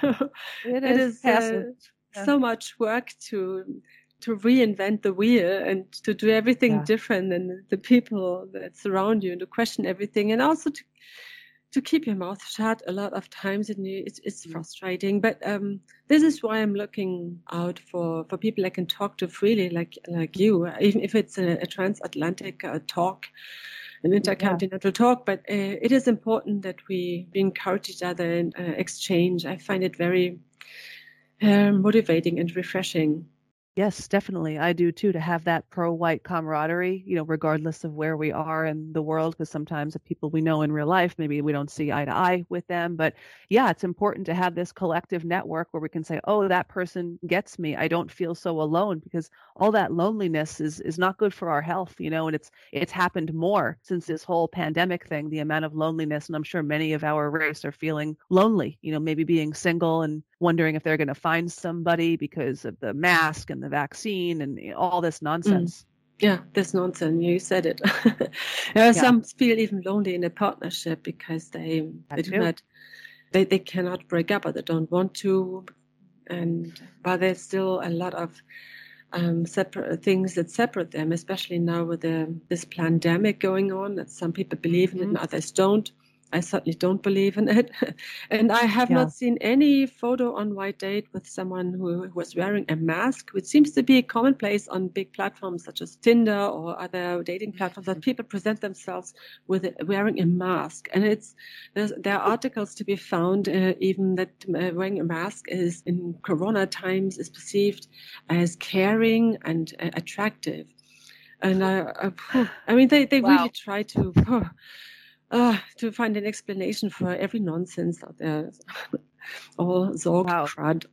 It It is is passive. uh, Yeah. so much work to to reinvent the wheel and to do everything Yeah. different than the people that surround you and to question everything and also to to keep your mouth shut a lot of times and you, it's, it's Mm. frustrating. But um, this is why I'm looking out for, for people I can talk to freely, like like you, even if it's a, a transatlantic uh, talk, an Yeah. intercontinental talk. But uh, it is important that we, we encourage each other and uh, exchange. I find it very uh, motivating and refreshing. Yes, definitely. I do too, to have that pro-white camaraderie, you know, regardless of where we are in the world, because sometimes the people we know in real life, maybe we don't see eye to eye with them. But yeah, it's important to have this collective network where we can say, oh, that person gets me. I don't feel so alone, because all that loneliness is is not good for our health, you know, and it's it's happened more since this whole pandemic thing, the amount of loneliness. And I'm sure many of our race are feeling lonely, you know, maybe being single and wondering if they're going to find somebody because of the mask and the vaccine and you know, all this Mm. nonsense. Yeah, that's nonsense. You said it. Yeah, Yeah, some feel even lonely in a partnership because they they that do too. not they, they cannot break up or they don't want to, and but there's still a lot of um, separate things that separate them, especially now with the, this pandemic going on. That some people believe in it Hmm. and others don't. I certainly don't believe in it, and I have Yeah. not seen any photo on White Date with someone who was wearing a mask, which seems to be commonplace on big platforms such as Tinder or other dating platforms. That people present themselves with a, wearing a mask, and it's there's, there are articles to be found uh, even that uh, wearing a mask is in Corona times is perceived as caring and uh, attractive. And I, I, phew, I mean, they, they really Wow. try to phew, uh, to find an explanation for every nonsense out there. All Zorg Wow. crud.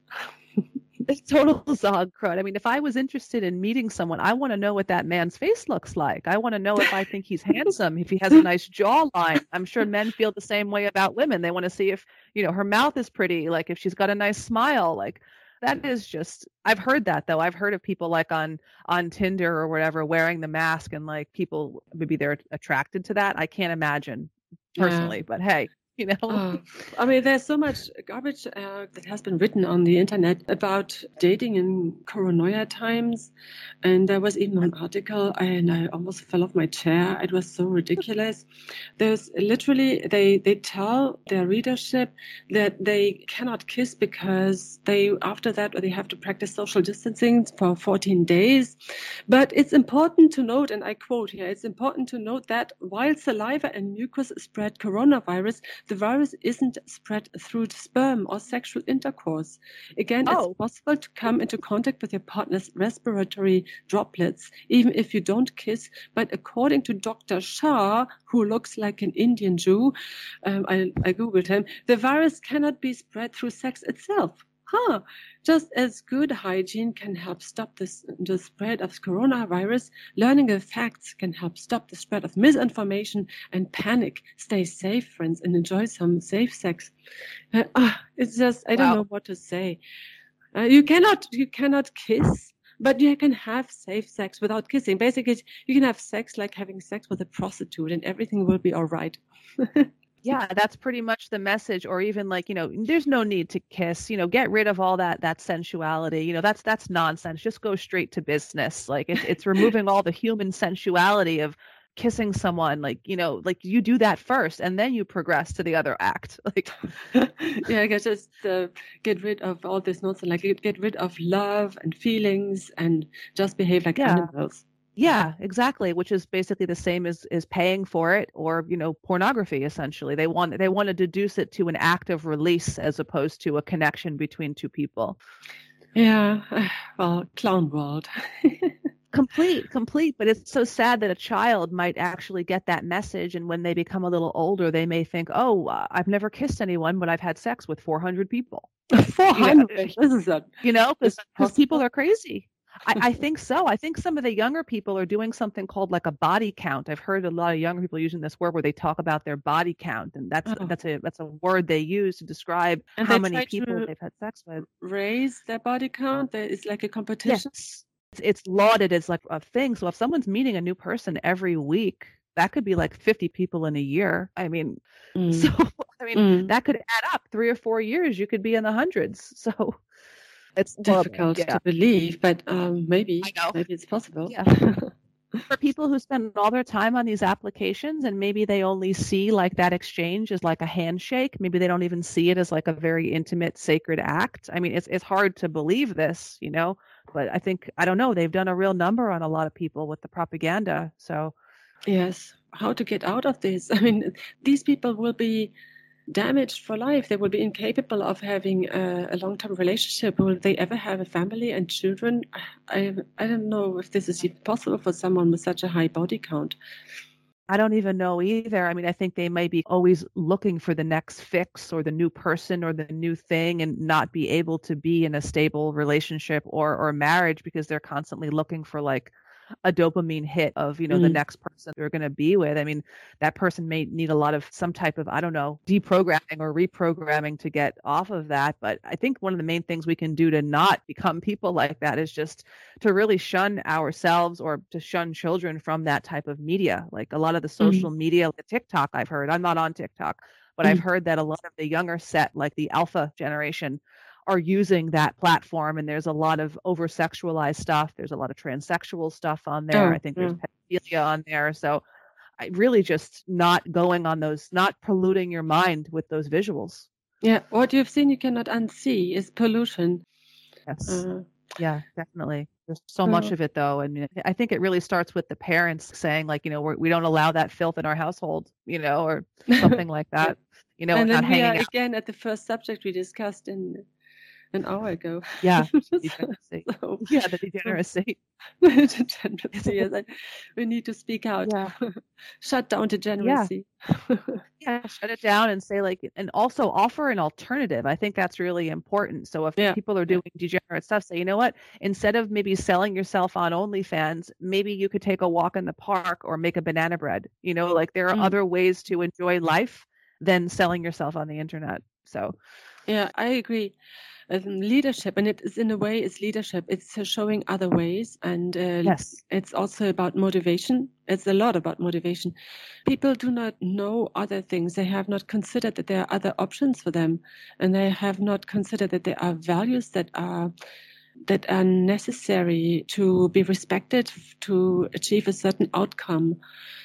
It's total Zog crud. I mean, if I was interested in meeting someone, I want to know what that man's face looks like. I want to know if I think he's handsome, if he has a nice jawline. I'm sure men feel the same way about women. They want to see if, you know, her mouth is pretty, like if she's got a nice smile. Like that is just I've heard that though. I've heard of people like on on Tinder or whatever wearing the mask and like people maybe they're attracted to that. I can't imagine Yeah. personally, but hey, you know. Uh, I mean, there's so much garbage uh, that has been written on the internet about dating in Corona times. And there was even an article, and I almost fell off my chair. It was so ridiculous. There's literally, they, they tell their readership that they cannot kiss because they, after that, they have to practice social distancing for fourteen days. But it's important to note, and I quote here, it's important to note that while saliva and mucus spread coronavirus, the virus isn't spread through sperm or sexual intercourse. Again, Oh. it's possible to come into contact with your partner's respiratory droplets, even if you don't kiss. But according to Doctor Shah, who looks like an Indian Jew, um, I, I Googled him, the virus cannot be spread through sex itself. Huh. Just as good hygiene can help stop this, the spread of coronavirus, learning the facts can help stop the spread of misinformation and panic. Stay safe, friends, and enjoy some safe sex. Uh, ah, it's just, I don't Wow. know what to say. Uh, you cannot, you cannot kiss, but you can have safe sex without kissing. Basically, you can have sex like having sex with a prostitute, and everything will be all right. Yeah, that's pretty much the message. Or even like, you know, there's no need to kiss, you know, get rid of all that that sensuality. You know, that's that's nonsense. Just go straight to business. Like it's it's removing all the human sensuality of kissing someone. Like, you know, like you do that first and then you progress to the other act. Like Yeah, I guess just uh, get rid of all this nonsense, like get, get rid of love and feelings and just behave like Yeah. animals. Yeah, exactly, which is basically the same as as paying for it or, you know, pornography essentially. They want they want to deduce it to an act of release as opposed to a connection between two people. Yeah, well, clown world. Complete, complete, but it's so sad that a child might actually get that message and when they become a little older, they may think, "Oh, uh, I've never kissed anyone, but I've had sex with four hundred people." four hundred. You know, This is a. you know, Is because that people possible? are crazy. I, I think so. I think some of the younger people are doing something called like a body count. I've heard a lot of younger people using this word where they talk about their body count, and that's Oh. that's a that's a word they use to describe And how they many try people to they've had sex with. raise their body count. There is like a competition. Yes, it's, it's lauded as like a thing. So if someone's meeting a new person every week, that could be like fifty people in a year. I mean, Mm. so I mean Mm. that could add up. Three or four years, you could be in the hundreds. So it's horrible. Difficult Yeah, to believe, but um, maybe I know. maybe it's possible. Yeah. For people who spend all their time on these applications and maybe they only see like that exchange as like a handshake, maybe they don't even see it as like a very intimate, sacred act. I mean, it's it's hard to believe this, you know, but I think, I don't know, they've done a real number on a lot of people with the propaganda. So Yes. How to get out of this? I mean, these people will be damaged for life. They will be incapable of having a, a long-term relationship. Will they ever have a family and children? I I don't know if this is even possible for someone with such a high body count. I don't even know either. I mean, I think they might be always looking for the next fix or the new person or the new thing and not be able to be in a stable relationship or or marriage because they're constantly looking for like a dopamine hit of, you know, the Mm. next person they're going to be with. I mean, that person may need a lot of some type of, I don't know, deprogramming or reprogramming to get off of that. But I think one of the main things we can do to not become people like that is just to really shun ourselves or to shun children from that type of media. Like a lot of the social Mm. media, like TikTok, I've heard, I'm not on TikTok, but I've Mm. heard that a lot of the younger set, like the alpha generation, are using that platform, and there's a lot of over sexualized stuff. There's a lot of transsexual stuff on there. Oh, I think there's yeah. pedophilia on there. So I really just not going on those, not polluting your mind with those visuals. Yeah, what you've seen you cannot unsee is pollution. Yes. Uh, Yeah, definitely. There's so uh, much of it though. I mean, I think it really starts with the parents saying like, you know, we're, we don't allow that filth in our household, you know, or something like that, you know, and not then we are hanging out. again at the first subject we discussed in an hour ago. Yeah, So- degeneracy. so- Yeah, the degeneracy. degeneracy, yes, I- we need to speak out. Yeah. Shut down degeneracy. Yeah, shut it down and say like, and also offer an alternative. I think that's really important. So if Yeah. people are doing degenerate stuff, say, you know what, instead of maybe selling yourself on OnlyFans, maybe you could take a walk in the park or make a banana bread. You know, like there are Mm. other ways to enjoy life than selling yourself on the internet. So Yeah, I agree. Um, leadership, and it is in a way, it's leadership. It's uh, showing other ways, and uh, yes, it's also about motivation. It's a lot about motivation. People do not know other things. They have not considered that there are other options for them, and they have not considered that there are values that are that are necessary to be respected to achieve a certain outcome.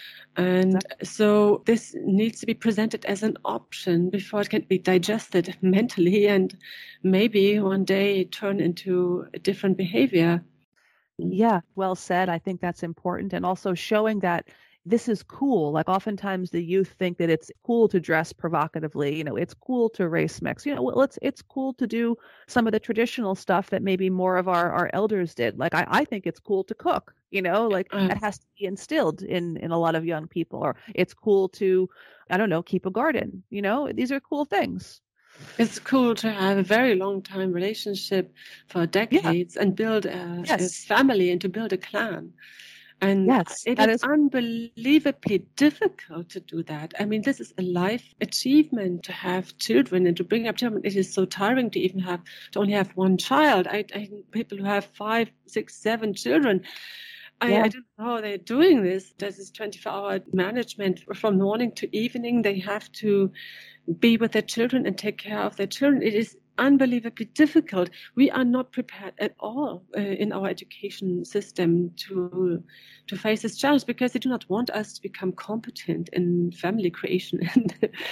And so this needs to be presented as an option before it can be digested mentally and maybe one day turn into a different behavior. yeah, well said. I think that's important. And also showing that this is cool. Like oftentimes the youth think that it's cool to dress provocatively. You know, it's cool to race mix. You know, well, it's it's cool to do some of the traditional stuff that maybe more of our, our elders did. Like I, I think it's cool to cook. You know, like Uh, that has to be instilled in in a lot of young people. Or it's cool to, I don't know, keep a garden. You know, these are cool things. It's cool to have a very long time relationship for decades and build a, Yes. a family and to build a clan. And Yes, it that is is- unbelievably difficult to do that. I mean, this is a life achievement to have children and to bring up children. It is so tiring to even have to only have one child. I, I people who have five, six, seven children. I, Yeah. I don't know how they're doing this. This is twenty-four hour management from morning to evening. They have to be with their children and take care of their children. It is unbelievably difficult. We are not prepared at all uh, in our education system to to face this challenge because they do not want us to become competent in family creation and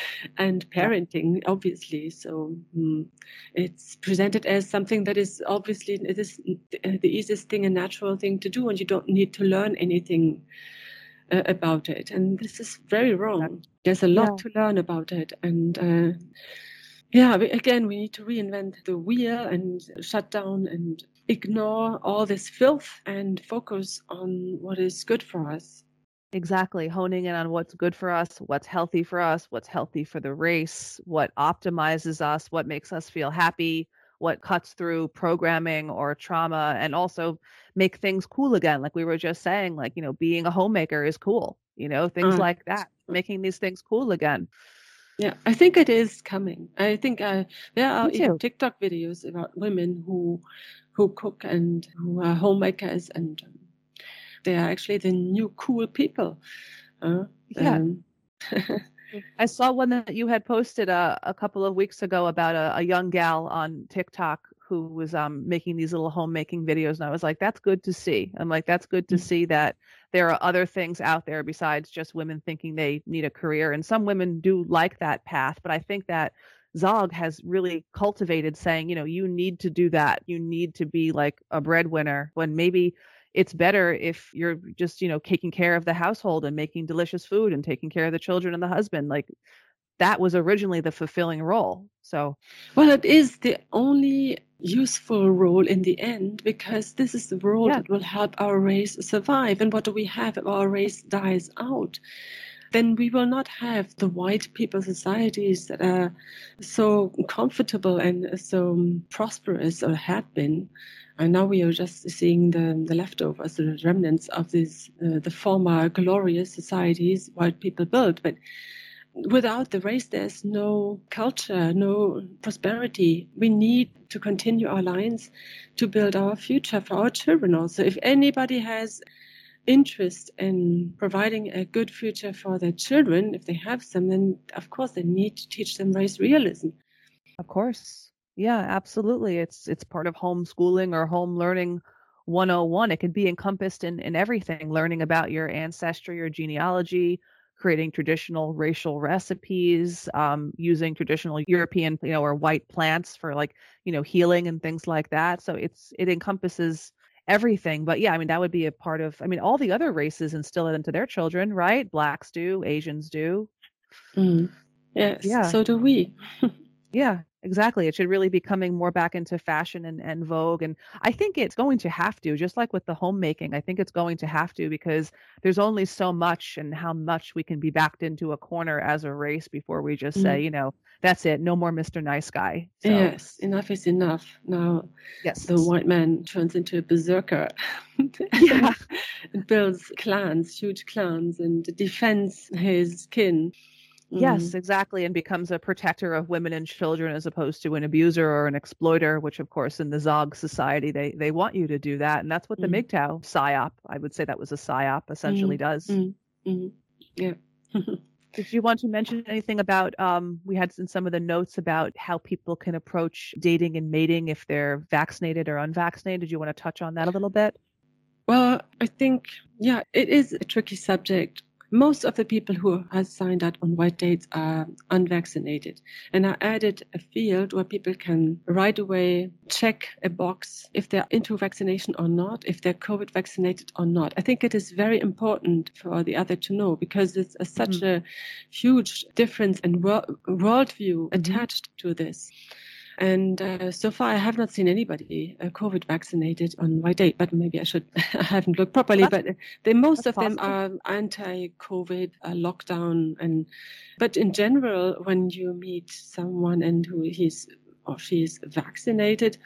and parenting, obviously. So mm, it's presented as something that is obviously it is the easiest thing, a natural thing to do, and you don't need to learn anything uh, about it. And this is very wrong. There's a lot Yeah. to learn about it, and uh, yeah, we, again, we need to reinvent the wheel and shut down and ignore all this filth and focus on what is good for us. Exactly. Honing in on what's good for us, what's healthy for us, what's healthy for the race, what optimizes us, what makes us feel happy, what cuts through programming or trauma, and also make things cool again. Like we were just saying, like, you know, being a homemaker is cool, you know, things Uh, like that, making these things cool again. Yeah, I think it is coming. I think uh, there are Me even too. TikTok videos about women who who cook and who are homemakers, and um, they are actually the new cool people. Uh, Yeah. um, I saw one that you had posted a, a couple of weeks ago about a, a young gal on TikTok who was um, making these little homemaking videos. And I was like, that's good to see. I'm like, that's good to Mm. see that there are other things out there besides just women thinking they need a career. And some women do like that path. But I think that Zog has really cultivated saying, you know, you need to do that. You need to be like a breadwinner when maybe it's better if you're just, you know, taking care of the household and making delicious food and taking care of the children and the husband. Like that was originally the fulfilling role. So, well, it is the only useful role in the end, because this is the role yeah. that will help our race survive. And what do we have if our race dies out? Then we will not have the white people societies that are so comfortable and so prosperous, or had been. And now we are just seeing the, the leftovers, the remnants of these, uh, the former glorious societies white people built. But without the race, there's no culture, no prosperity. We need to continue our lines to build our future for our children also. If anybody has interest in providing a good future for their children, if they have some, then of course they need to teach them race realism. Of course. Yeah, absolutely. It's it's part of homeschooling or home learning one oh one. It can be encompassed in, in everything, learning about your ancestry or genealogy, creating traditional racial recipes, um, using traditional European, you know, or white plants for like, you know, healing and things like that. So it's it encompasses everything. But yeah, I mean, that would be a part of, I mean, all the other races instill it into their children, right? Blacks do, Asians do. Mm. Yes, Yeah. so do we. Yeah, exactly. It should really be coming more back into fashion and, and vogue. And I think it's going to have to, just like with the homemaking, I think it's going to have to, because there's only so much and how much we can be backed into a corner as a race before we just say, Mm. you know, that's it. No more Mister Nice Guy. So, Yes, enough is enough. Now yes. the white man turns into a berserker. Yeah. And builds clans, huge clans, and defends his kin. Yes, Mm. exactly. And becomes a protector of women and children as opposed to an abuser or an exploiter, which of course in the Zog society, they, they want you to do that. And that's what the Mm. M G T O W psyop, I would say that was a psyop, essentially Mm. does. Mm. Mm. Yeah. Did you want to mention anything about, um, we had in some of the notes about how people can approach dating and mating if they're vaccinated or unvaccinated? Did you want to touch on that a little bit? Well, I think, yeah, it is a tricky subject. Most of the people who have signed up on white dates are unvaccinated. And I added a field where people can right away check a box if they're into vaccination or not, if they're COVID vaccinated or not. I think it is very important for the other to know, because it's a, such Mm-hmm. a huge difference in wor- worldview Mm-hmm. attached to this. And uh, so far, I have not seen anybody uh, COVID vaccinated on my date, but maybe I should, I haven't looked properly. Well, but they, most of possible. them are anti-COVID uh, lockdown. And but in general, when you meet someone and who he's or she's vaccinated,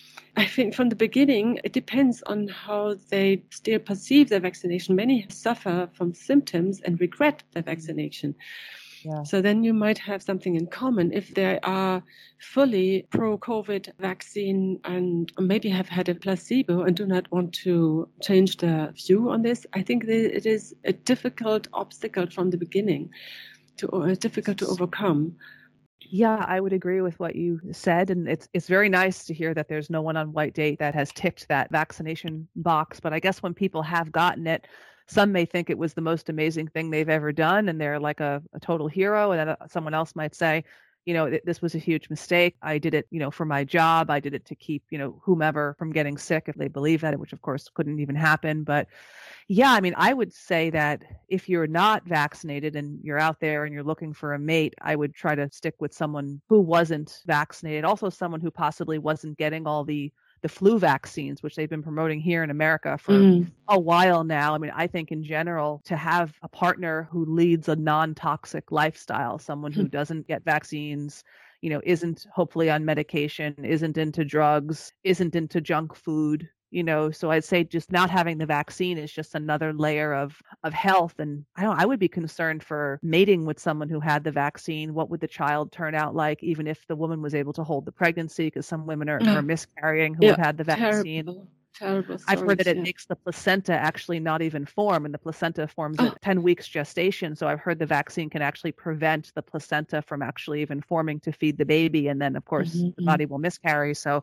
I think from the beginning, it depends on how they still perceive their vaccination. Many suffer from symptoms and regret their vaccination. Yeah. So then you might have something in common if they are fully pro-COVID vaccine and maybe have had a placebo and do not want to change their view on this. I think that it is a difficult obstacle from the beginning, to uh, difficult to overcome. Yeah, I would agree with what you said. And it's it's very nice to hear that there's no one on White Date that has ticked that vaccination box. But I guess when people have gotten it, some may think it was the most amazing thing they've ever done, and they're like a, a total hero. And then someone else might say, you know, this was a huge mistake. I did it, you know, for my job. I did it to keep, you know, whomever from getting sick if they believe that, which of course couldn't even happen. But yeah, I mean, I would say that if you're not vaccinated and you're out there and you're looking for a mate, I would try to stick with someone who wasn't vaccinated, also someone who possibly wasn't getting all the the flu vaccines, which they've been promoting here in America for mm. a while now. I mean, I think in general, to have a partner who leads a non-toxic lifestyle, someone who doesn't get vaccines, you know, isn't hopefully on medication, isn't into drugs, isn't into junk food, you know, so I'd say just not having the vaccine is just another layer of of health. And I don't I would be concerned for mating with someone who had the vaccine. What would the child turn out like, even if the woman was able to hold the pregnancy? Because some women are, are miscarrying who yeah, have had the vaccine. Terrible. Terrible stories, I've heard that it yeah. makes the placenta actually not even form, and the placenta forms oh. at ten weeks gestation. So I've heard the vaccine can actually prevent the placenta from actually even forming to feed the baby. And then, of course, mm-hmm. the body will miscarry. So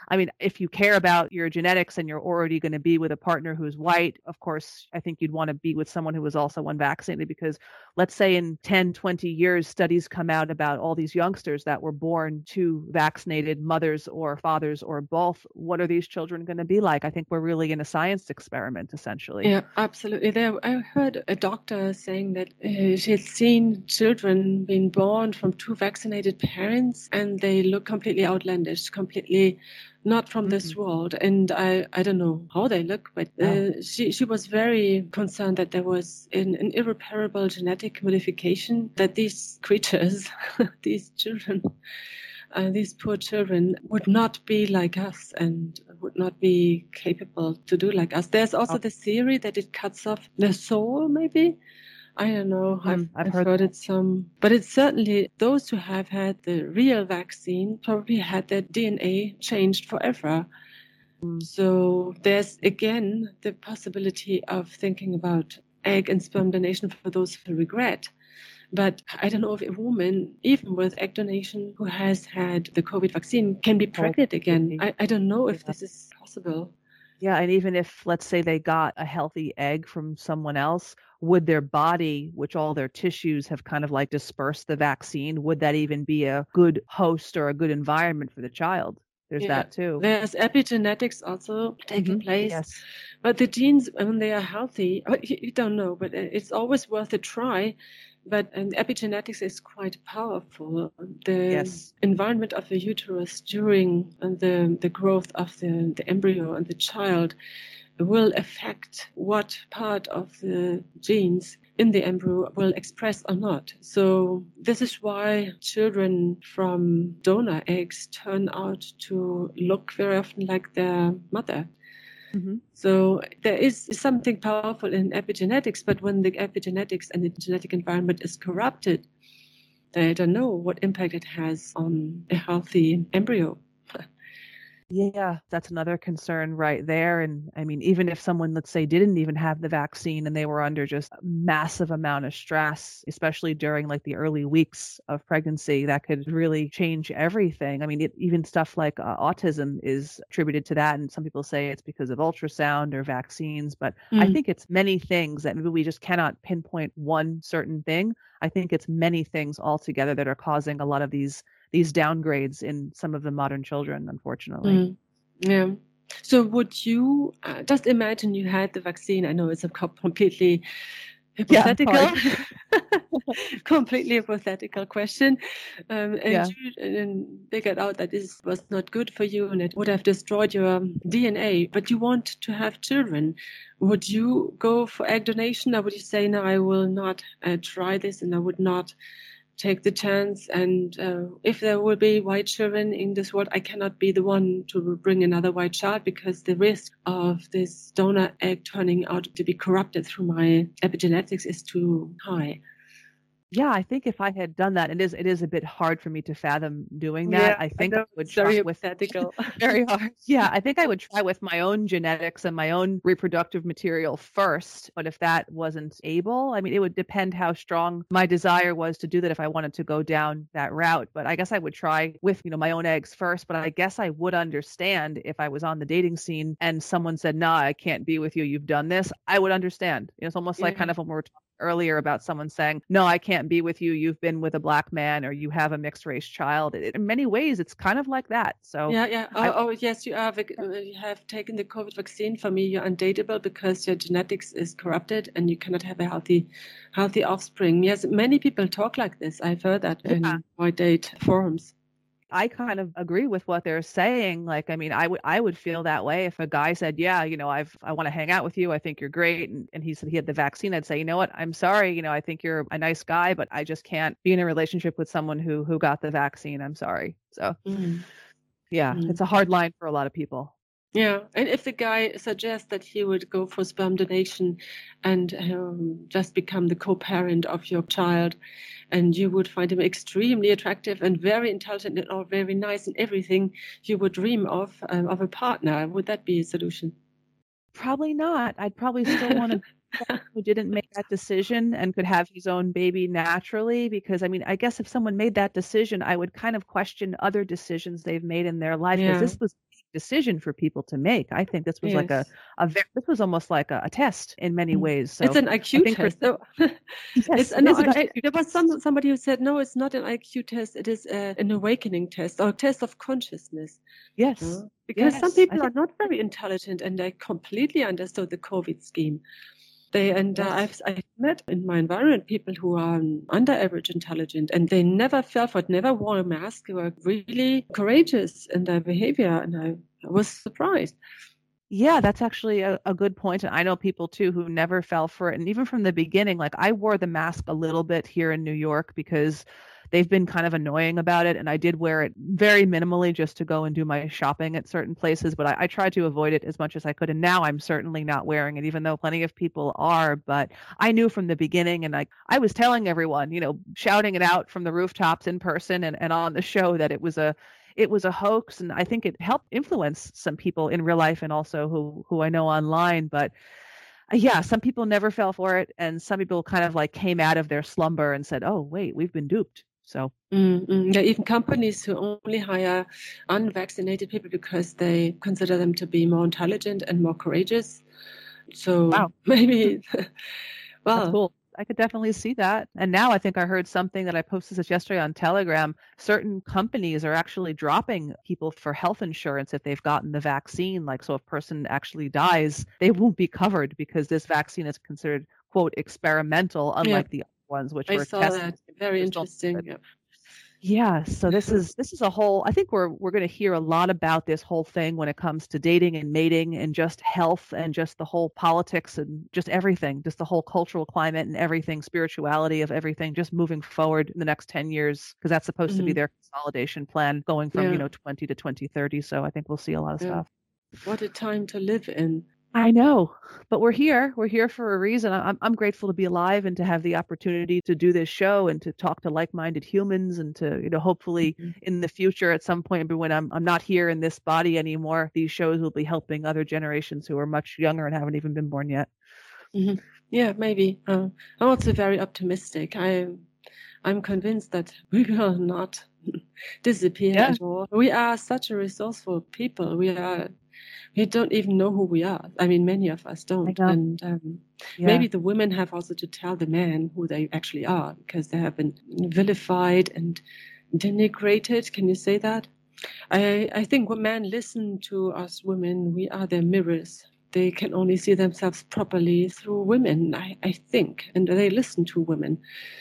I mean, if you care about your genetics and you're already going to be with a partner who's white, of course, I think you'd want to be with someone who was also unvaccinated, because let's say in ten, twenty years, studies come out about all these youngsters that were born to vaccinated mothers or fathers or both. What are these children going to be like? I think we're really in a science experiment, essentially. Yeah, absolutely. There, I heard a doctor saying that uh, she had seen children being born from two vaccinated parents, and they look completely outlandish, completely not from this Mm-hmm. world. And I, I don't know how they look, but uh, Oh. she, she was very concerned that there was an, an irreparable genetic modification, that these creatures, these children, uh, these poor children would not be like us and would not be capable to do like us. There's also Oh. the theory that it cuts off the soul, maybe. I don't know. Mm, I've, I've I've heard heard that. it some, but it's certainly those who have had the real vaccine probably had their D N A changed forever. Mm. So there's again the possibility of thinking about egg and sperm donation for those who regret. But I don't know if a woman, even with egg donation, who has had the COVID vaccine, can be pregnant again. I, I don't know if Yeah. this is possible. Yeah, and even if, let's say, they got a healthy egg from someone else, would their body, which all their tissues have kind of like dispersed the vaccine, would that even be a good host or a good environment for the child? There's Yeah. that too. There's epigenetics also taking Mhm. place. Yes. But the genes, when they are healthy, but you, you don't know, but it's always worth a try. But and epigenetics is quite powerful. The Yes. environment of the uterus during the, the growth of the, the embryo and the child will affect what part of the genes in the embryo will express or not. So this is why children from donor eggs turn out to look very often like their mother. Mhm. So there is something powerful in epigenetics, but when the epigenetics and the genetic environment is corrupted, I don't know what impact it has on a healthy embryo. Yeah, that's another concern right there. And I mean, even if someone, let's say, didn't even have the vaccine and they were under just a massive amount of stress, especially during like the early weeks of pregnancy, that could really change everything. I mean, it, even stuff like uh, autism is attributed to that. And some people say it's because of ultrasound or vaccines, but I Mm. think it's many things that maybe we just cannot pinpoint one certain thing. I think it's many things altogether that are causing a lot of these these downgrades in some of the modern children, unfortunately. Mm. Yeah. So would you uh, just imagine you had the vaccine? I know it's a co- completely hypothetical, Yeah, completely hypothetical question, um, and Yeah. you and figured out that this was not good for you and it would have destroyed your D N A. But you want to have children. Would you go for egg donation, or would you say, no, I will not uh, try this, and I would not take the chance, and uh, if there will be white children in this world, I cannot be the one to bring another white child because the risk of this donor egg turning out to be corrupted through my epigenetics is too high. Yeah, I think if I had done that, it is it is a bit hard for me to fathom doing Yeah, that. I I think I know, would it's very try with hypothetical. very hard. Yeah, I think I would try with my own genetics and my own reproductive material first. But if that wasn't able, I mean, it would depend how strong my desire was to do that if I wanted to go down that route. But I guess I would try with, you know, my own eggs first. But I guess I would understand if I was on the dating scene and someone said, "Nah, I can't be with you. You've done this." I would understand. You know, it's almost like Yeah. kind of when we were talking earlier about someone saying, "No, I can't be with you. You've been with a black man or you have a mixed race child." It, in many ways, it's kind of like that. So Yeah, yeah. Oh, I, oh, yes, you are. vac- uh, You have taken the COVID vaccine. For me, you're undateable because your genetics is corrupted and you cannot have a healthy, healthy offspring. Yes, many people talk like this. I've heard that Yeah. in white date forums. I kind of agree with what they're saying. Like, I mean, I would I would feel that way if a guy said, "Yeah, you know, I've I want to hang out with you. I think you're great," and, and he said he had the vaccine. I'd say, "You know what? I'm sorry. You know, I think you're a nice guy, but I just can't be in a relationship with someone who who got the vaccine. I'm sorry." So, Mm. yeah, Mm. it's a hard line for a lot of people. Yeah, and if the guy suggests that he would go for sperm donation and um, just become the co-parent of your child, and you would find him extremely attractive and very intelligent and all very nice and everything you would dream of um, of a partner, would that be a solution? Probably not. I'd probably still want to who didn't make that decision and could have his own baby naturally, because I mean, I guess if someone made that decision, I would kind of question other decisions they've made in their life, because Yeah. this was a big decision for people to make. I think this was like a, Yes. a ve- this was almost like a, a test in many Mm. ways. It's So an I I Q think for test. No, yes, it's it no. is I, an I, I Q there was test. some somebody who said no, it's not an I Q test. It is a, an awakening test or a test of consciousness. Yes, Uh, because some yes, I people are think not very intelligent and they completely understood the COVID scheme. They and uh, yes. I've I've met in my environment people who are um, under average intelligent and they never fell for it, never wore a mask. They were really courageous in their behavior, and I, I was surprised. Yeah, that's actually a, a good point. And I know people too who never fell for it. And even from the beginning, like I wore the mask a little bit here in New York because they've been kind of annoying about it. And I did wear it very minimally just to go and do my shopping at certain places. But I, I tried to avoid it as much as I could. And now I'm certainly not wearing it, even though plenty of people are. But I knew from the beginning, and I, I was telling everyone, you know, shouting it out from the rooftops in person and, and on the show that it was a it was a hoax, and I think it helped influence some people in real life and also who who I know online. But uh, yeah, some people never fell for it, and some people kind of like came out of their slumber and said, "Oh, wait, we've been duped." So Mm-mm. There are even companies who only hire unvaccinated people because they consider them to be more intelligent and more courageous. So wow, maybe, that's well, cool. I could definitely see that. And now I think I heard something that I posted this yesterday on Telegram. Certain companies are actually dropping people for health insurance if they've gotten the vaccine. Like, so if a person actually dies, they won't be covered because this vaccine is considered, quote, experimental, yeah, unlike the other ones, which I were saw tested. that. Very Just don't interesting. good. Yeah. Yeah, so this is this is a whole I think we're we're going to hear a lot about this whole thing when it comes to dating and mating and just health and just the whole politics and just everything, just the whole cultural climate and everything, spirituality of everything just moving forward in the next ten years because that's supposed to be Mhm. their consolidation plan going from, you Yeah. know, twenty to twenty thirty. So I think we'll see a lot of Yeah. stuff. What a time to live in. I know, but we're here. We're here for a reason. I- I'm I'm grateful to be alive and to have the opportunity to do this show and to talk to like-minded humans and to, you know, hopefully Mhm. in the future at some point when I'm I'm not here in this body anymore, these shows will be helping other generations who are much younger and haven't even been born yet. Mhm. Yeah, maybe. Uh, I'm also very optimistic. I, I'm convinced that we will not disappear Yeah, at all. We are such a resourceful people. We are. We don't even know who we are. I mean, many of us I don't. know. And um, Yeah. maybe the women have also to tell the men who they actually are because they have been vilified and denigrated. Can you say that? I, I think when men listen to us women, we are their mirrors. They can only see themselves properly through women, I, I think, and they listen to women.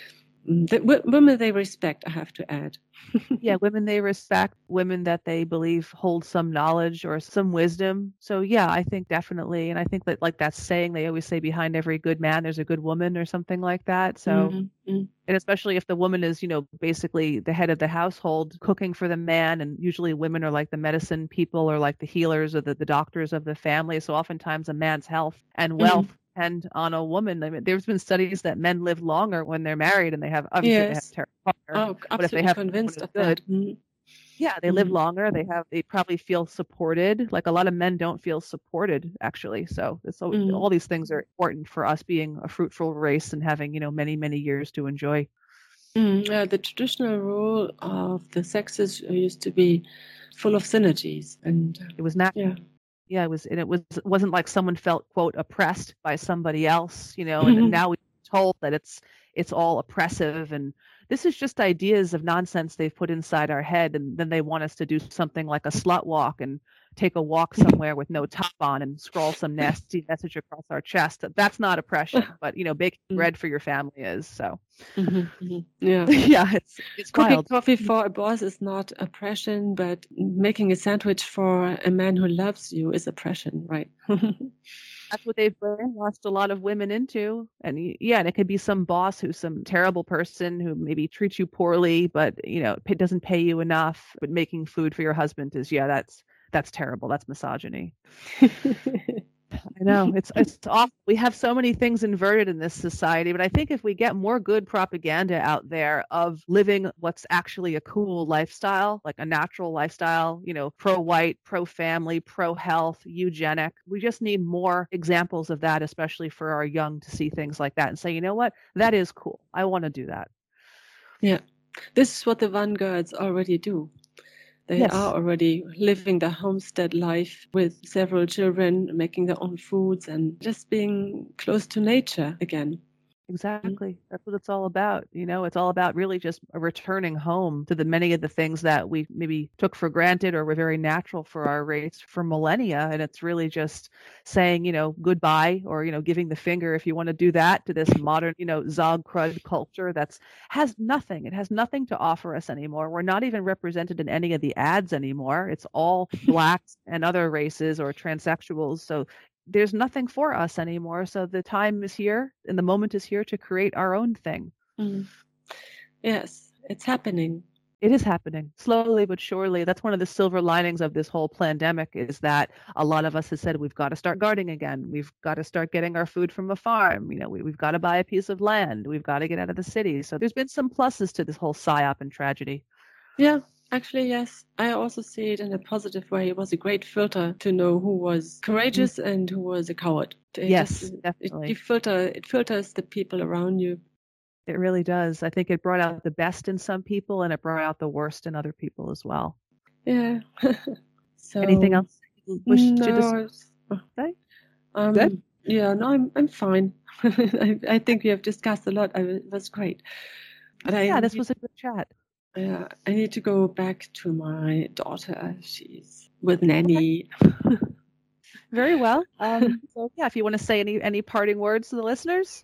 Mm, The w- women they respect, I have to add. Yeah, women they respect, women that they believe hold some knowledge or some wisdom. So yeah, I think definitely, and I think that like that saying they always say behind every good man there's a good woman or something like that. So Mhm, mm. and especially if the woman is, you know, basically the head of the household, cooking for the man, and usually women are like the medicine people or like the healers or the, the doctors of the family. So oftentimes a man's health and wealth Mhm. depend on a woman. I mean, there's been studies that men live longer when they're married and they have obviously they have Yes. a terrible partner, Oh, but if they absolutely have someone convinced who's of good, that. Mhm, yeah, they live mhm, longer. They have they probably feel supported. Like a lot of men don't feel supported actually. So it's all, mhm. all these things are important for us being a fruitful race and having, you know, many, many years to enjoy. Mm, yeah, the traditional role of the sexes used to be full of synergies, and uh, It was not yeah. Yeah, it was, and it was it wasn't like someone felt quote oppressed by somebody else, you know, and now we're told that it's it's all oppressive and this is just ideas of nonsense they've put inside our head and then they want us to do something like a slut walk and take a walk somewhere with no top on and scroll some nasty message across our chest. That's not oppression, but you know, baking bread for your family is. So Mhm, mhm. Yeah. yeah, it's it's Cooking wild. coffee for a boss is not oppression, but making a sandwich for a man who loves you is oppression, right? That's what they've brainwashed a lot of women into. And y- yeah, and it could be some boss who's some terrible person who maybe treats you poorly, but you know, p- doesn't pay you enough. But making food for your husband is, yeah, that's that's terrible. That's misogyny. I know it's it's awful. We have so many things inverted in this society, but I think if we get more good propaganda out there of living what's actually a cool lifestyle, like a natural lifestyle, you know, pro-white, pro-family, pro-health, eugenic, we just need more examples of that, especially for our young to see things like that and say, you know what, that is cool. I want to do that. Yeah. This is what the vanguards already do. They Yes. are already living the homestead life with several children, making their own foods and just being close to nature again. Exactly. That's what it's all about. You know, it's all about really just a returning home to the many of the things that we maybe took for granted or were very natural for our race for millennia. And it's really just saying, you know, goodbye or, you know, giving the finger if you want to do that to this modern, you know, Zog crud culture that's has nothing. It has nothing to offer us anymore. We're not even represented in any of the ads anymore. It's all blacks and other races or transsexuals. So there's nothing for us anymore. So the time is here and the moment is here to create our own thing. Mm. Yes, it's happening. It is happening slowly but surely. That's one of the silver linings of this whole pandemic is that a lot of us have said we've got to start gardening again. We've got to start getting our food from a farm. You know, we, we've got to buy a piece of land. We've got to get out of the city. So there's been some pluses to this whole psyop and tragedy. Yeah. Actually, yes. I also see it in a positive way. It was a great filter to know who was courageous mm. and who was a coward. It yes, just, definitely. It, it, filter, it filters the people around you. It really does. I think it brought out the best in some people and it brought out the worst in other people as well. Yeah. So anything else you wish no, to discuss? Okay. Um, Good? Yeah, no, I'm I'm fine. I, I think we have discussed a lot. I, it was great. But yeah, I, this was a good chat. Yeah, I need to go back to my daughter. She's with nanny. Okay. Very well. Um, so yeah, if you want to say any any parting words to the listeners,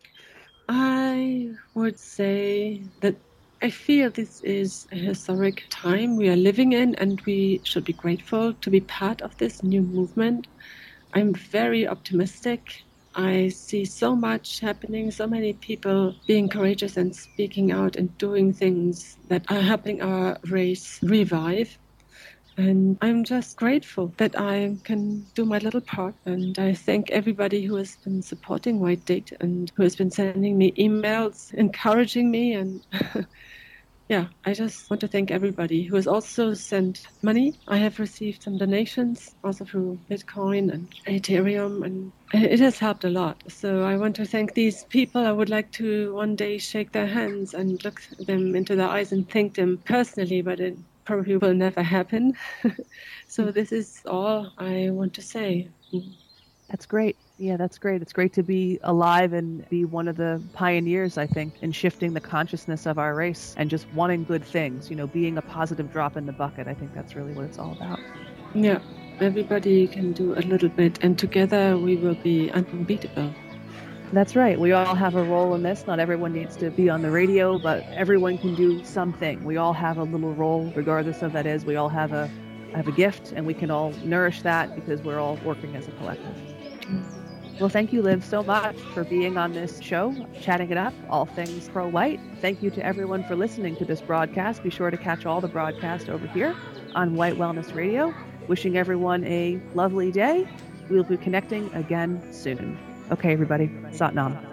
I would say that I feel this is a historic time we are living in, and we should be grateful to be part of this new movement. I'm very optimistic. I see so much happening, so many people being courageous and speaking out and doing things that are helping our race revive. And I'm just grateful that I can do my little part. And I thank everybody who has been supporting White Date and who has been sending me emails, encouraging me. And yeah, I just want to thank everybody who has also sent money. I have received some donations also through Bitcoin and Ethereum, and it has helped a lot. So I want to thank these people. I would like to one day shake their hands and look them into their eyes and thank them personally, but it probably will never happen. So this is all I want to say. That's great. Yeah, that's great. It's great to be alive and be one of the pioneers, I think, in shifting the consciousness of our race and just wanting good things, you know, being a positive drop in the bucket. I think that's really what it's all about. Yeah, everybody can do a little bit, and together we will be unbeatable. That's right. We all have a role in this. Not everyone needs to be on the radio, but everyone can do something. We all have a little role, regardless of that is. We all have a have a gift, and we can all nourish that because we're all working as a collective. Well, thank you, Liv, so much for being on this show, chatting it up, all things pro-white. Thank you to everyone for listening to this broadcast. Be sure to catch all the broadcasts over here on White Wellness Radio. Wishing everyone a lovely day. We'll be connecting again soon. Okay, everybody. Sat Nam.